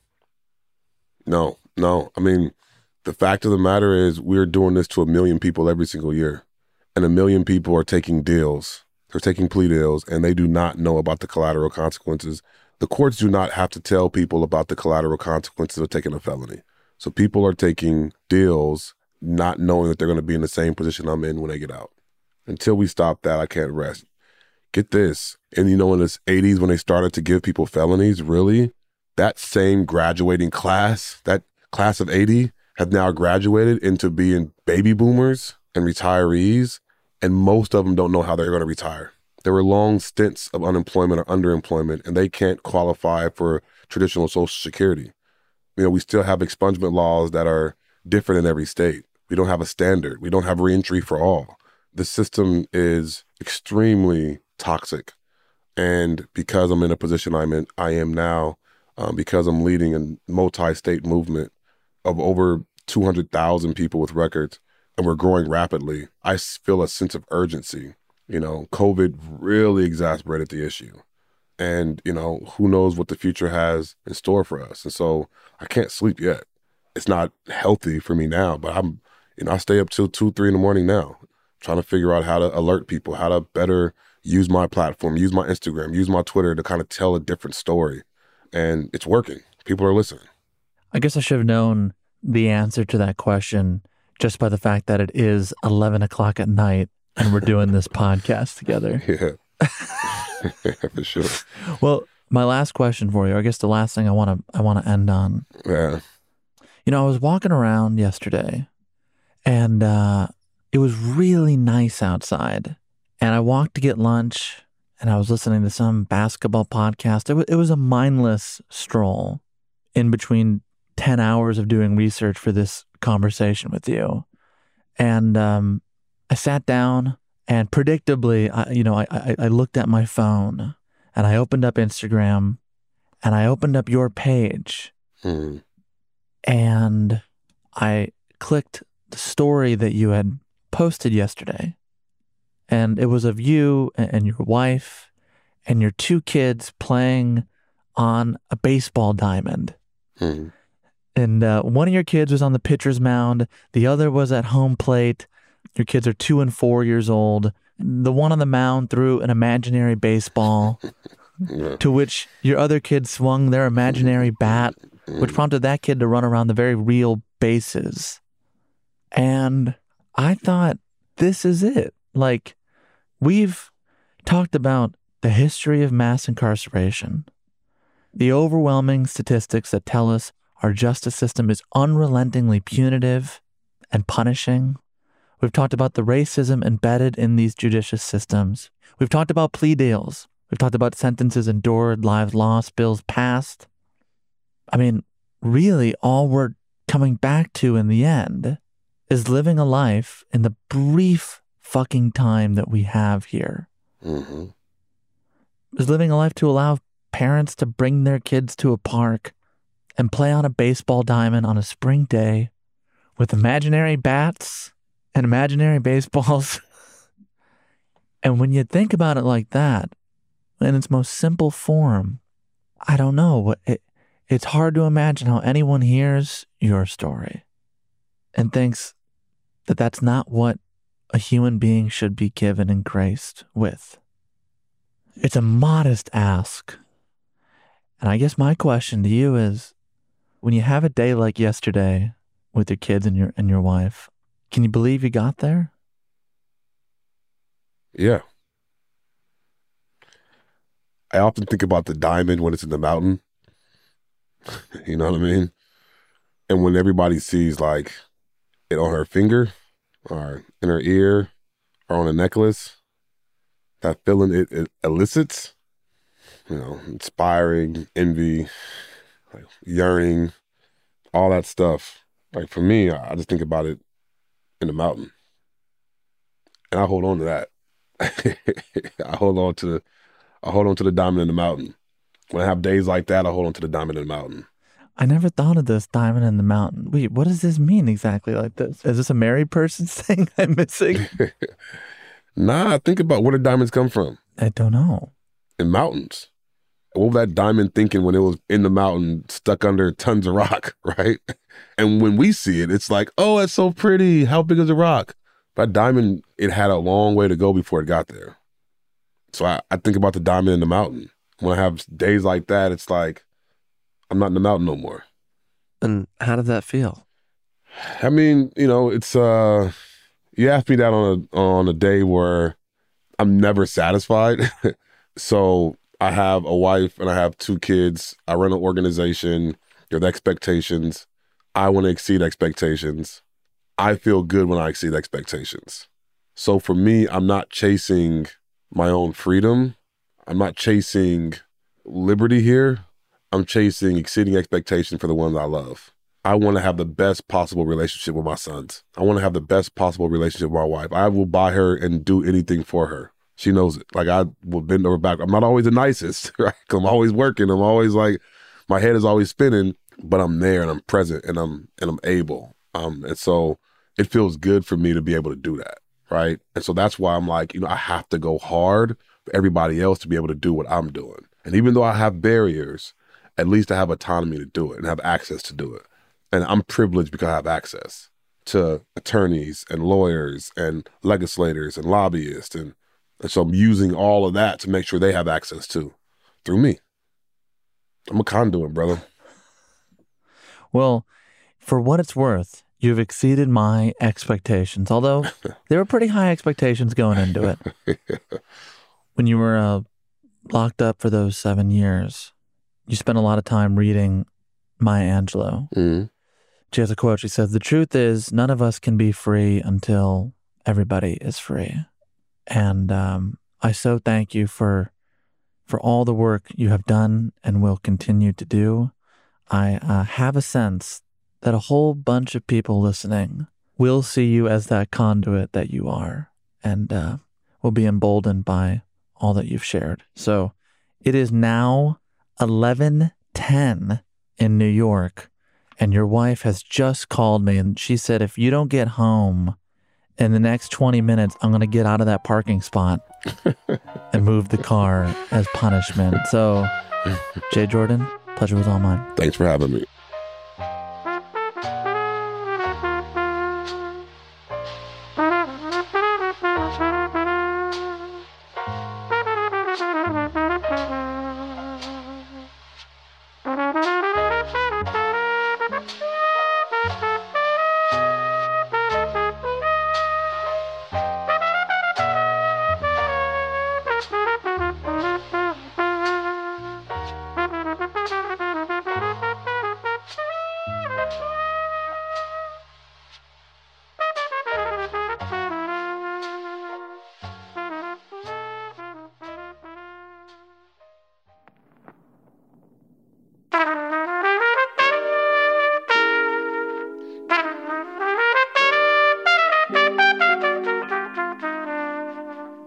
I mean, the fact of the matter is we're doing this to 1 million people every single year. And 1 million people are taking deals. They're taking plea deals, and they do not know about the collateral consequences. The courts do not have to tell people about the collateral consequences of taking a felony. So people are taking deals not knowing that they're going to be in the same position I'm in when they get out. Until we stop that, I can't rest. Get this. And in the 80s when they started to give people felonies, really, that same graduating class, that class of 80, have now graduated into being baby boomers and retirees. And most of them don't know how they're going to retire. There were long stints of unemployment or underemployment, and they can't qualify for traditional Social Security. We still have expungement laws that are different in every state. We don't have a standard. We don't have reentry for all. The system is extremely toxic. And because I'm in a position I am now, because I'm leading a multi-state movement of over 200,000 people with records, and we're growing rapidly, I feel a sense of urgency. COVID really exacerbated the issue. And, who knows what the future has in store for us. And so I can't sleep yet. It's not healthy for me now, but I stay up till 2-3 in the morning now, trying to figure out how to alert people, how to better use my platform, use my Instagram, use my Twitter to kind of tell a different story. And it's working. People are listening. I guess I should have known the answer to that question just by the fact that it is 11 o'clock at night and we're doing this podcast together. Yeah, for sure. Well, my last question for you, I guess the last thing I want to end on. Yeah. I was walking around yesterday and it was really nice outside. And I walked to get lunch and I was listening to some basketball podcast. It was a mindless stroll in between 10 hours of doing research for this conversation with you. And I sat down and predictably, I looked at my phone and I opened up Instagram and I opened up your page and I clicked the story that you had posted yesterday. And it was of you and your wife and your 2 kids playing on a baseball diamond. And one of your kids was on the pitcher's mound. The other was at home plate. Your kids are 2 and 4 years old. The one on the mound threw an imaginary baseball. to which your other kid swung their imaginary bat, which prompted that kid to run around the very real bases. And I thought, this is it. Like, we've talked about the history of mass incarceration, the overwhelming statistics that tell us our justice system is unrelentingly punitive and punishing. We've talked about the racism embedded in these judicial systems. We've talked about plea deals. We've talked about sentences endured, lives lost, bills passed. I mean, really, all we're coming back to in the end is living a life in the brief fucking time that we have here. Mm-hmm. Is living a life to allow parents to bring their kids to a park and play on a baseball diamond on a spring day with imaginary bats and imaginary baseballs. And when you think about it like that, in its most simple form, I don't know. It's hard to imagine how anyone hears your story and thinks that that's not what a human being should be given and graced with. It's a modest ask. And I guess my question to you is, when you have a day like yesterday with your kids and your wife, can you believe you got there? Yeah. I often think about the diamond when it's in the mountain. You know what I mean? And when everybody sees like it on her finger or in her ear or on a necklace, that feeling it elicits, inspiring, envy, like yearning, all that stuff. Like for me, I just think about it in the mountain. And I hold on to that. I hold on to the diamond in the mountain. When I have days like that, I hold on to the diamond in the mountain. I never thought of this diamond in the mountain. Wait, what does this mean exactly like this? Is this a married person's thing I'm missing? Nah, think about where the diamonds come from. I don't know. In mountains. What was that diamond thinking when it was in the mountain, stuck under tons of rock, right? And when we see it, it's like, oh, that's so pretty. How big is the rock? That diamond, it had a long way to go before it got there. So I think about the diamond in the mountain. When I have days like that, it's like, I'm not in the mountain no more. And how did that feel? I mean, it's, you asked me that on a day where I'm never satisfied. So I have a wife and I have 2 kids. I run an organization. There's expectations. I want to exceed expectations. I feel good when I exceed expectations. So for me, I'm not chasing my own freedom. I'm not chasing liberty here. I'm chasing exceeding expectation for the ones I love. I want to have the best possible relationship with my sons. I want to have the best possible relationship with my wife. I will buy her and do anything for her. She knows it. Like, I will bend over back. I'm not always the nicest, right? 'Cause I'm always working. I'm always like, my head is always spinning, but I'm there and I'm present and I'm able. And so it feels good for me to be able to do that, right? And so that's why I'm like, I have to go hard for everybody else to be able to do what I'm doing. And even though I have barriers, at least I have autonomy to do it and have access to do it. And I'm privileged because I have access to attorneys and lawyers and legislators and lobbyists. And so I'm using all of that to make sure they have access to through me. I'm a conduit, brother. Well, for what it's worth, you've exceeded my expectations, although there were pretty high expectations going into it. When you were locked up for those 7 years, you spent a lot of time reading Maya Angelou. Mm-hmm. She has a quote. She says, "The truth is, none of us can be free until everybody is free." And I so thank you for all the work you have done and will continue to do. I have a sense that a whole bunch of people listening will see you as that conduit that you are and will be emboldened by all that you've shared. So it is now 11:10 in New York, and your wife has just called me, and she said, if you don't get home in the next 20 minutes, I'm going to get out of that parking spot and move the car as punishment. So, Jay Jordan, pleasure was all mine. Thanks for having me.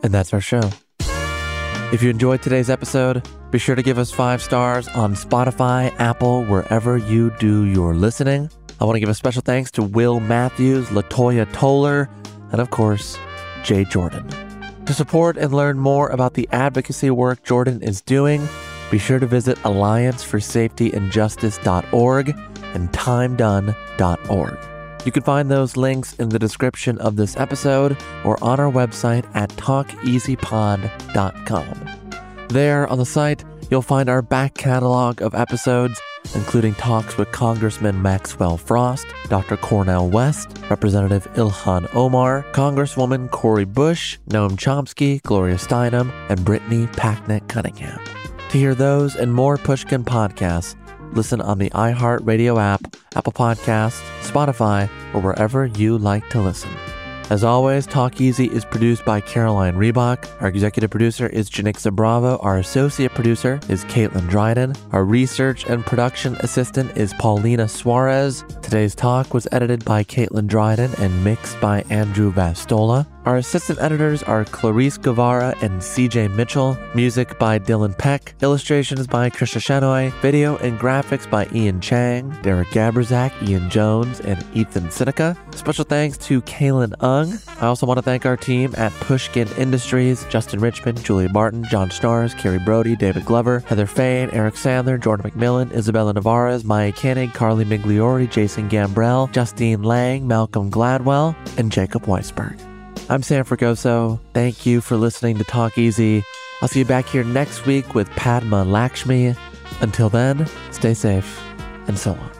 And that's our show. If you enjoyed today's episode, be sure to give us 5 stars on Spotify, Apple, wherever you do your listening. I want to give a special thanks to Will Matthews, LaToya Toller, and of course, Jay Jordan. To support and learn more about the advocacy work Jordan is doing, be sure to visit allianceforsafetyandjustice.org and timedone.org. You can find those links in the description of this episode or on our website at talkeasypod.com. There on the site, you'll find our back catalog of episodes, including talks with Congressman Maxwell Frost, Dr. Cornel West, Representative Ilhan Omar, Congresswoman Cori Bush, Noam Chomsky, Gloria Steinem, and Brittany Packnett Cunningham. To hear those and more Pushkin podcasts, listen on the iHeartRadio app, Apple Podcasts, Spotify, or wherever you like to listen. As always, Talk Easy is produced by Caroline Reebok. Our executive producer is Janixa Bravo. Our associate producer is Caitlin Dryden. Our research and production assistant is Paulina Suarez. Today's talk was edited by Caitlin Dryden and mixed by Andrew Vastola. Our assistant editors are Clarice Guevara and CJ Mitchell. Music by Dylan Peck. Illustrations by Krisha Shenoy. Video and graphics by Ian Chang, Derek Gabrizak, Ian Jones, and Ethan Sinica. Special thanks to Kaylin Ung. I also want to thank our team at Pushkin Industries: Justin Richmond, Julia Martin, John Stars, Carrie Brody, David Glover, Heather Fain, Eric Sandler, Jordan McMillan, Isabella Navarez, Maya Koenig, Carly Migliori, Jason Gambrell, Justine Lang, Malcolm Gladwell, and Jacob Weisberg. I'm Sam Fragoso. Thank you for listening to Talk Easy. I'll see you back here next week with Padma Lakshmi. Until then, stay safe, and so on.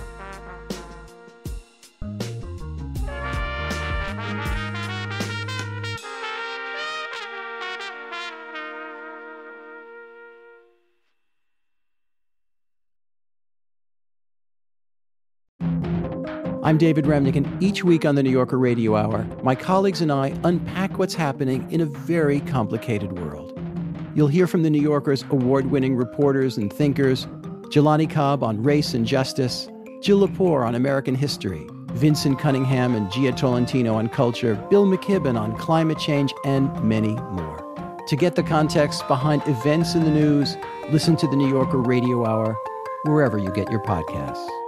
I'm David Remnick, and each week on the New Yorker Radio Hour, my colleagues and I unpack what's happening in a very complicated world. You'll hear from the New Yorker's award-winning reporters and thinkers, Jelani Cobb on race and justice, Jill Lepore on American history, Vincent Cunningham and Gia Tolentino on culture, Bill McKibben on climate change, and many more. To get the context behind events in the news, listen to the New Yorker Radio Hour wherever you get your podcasts.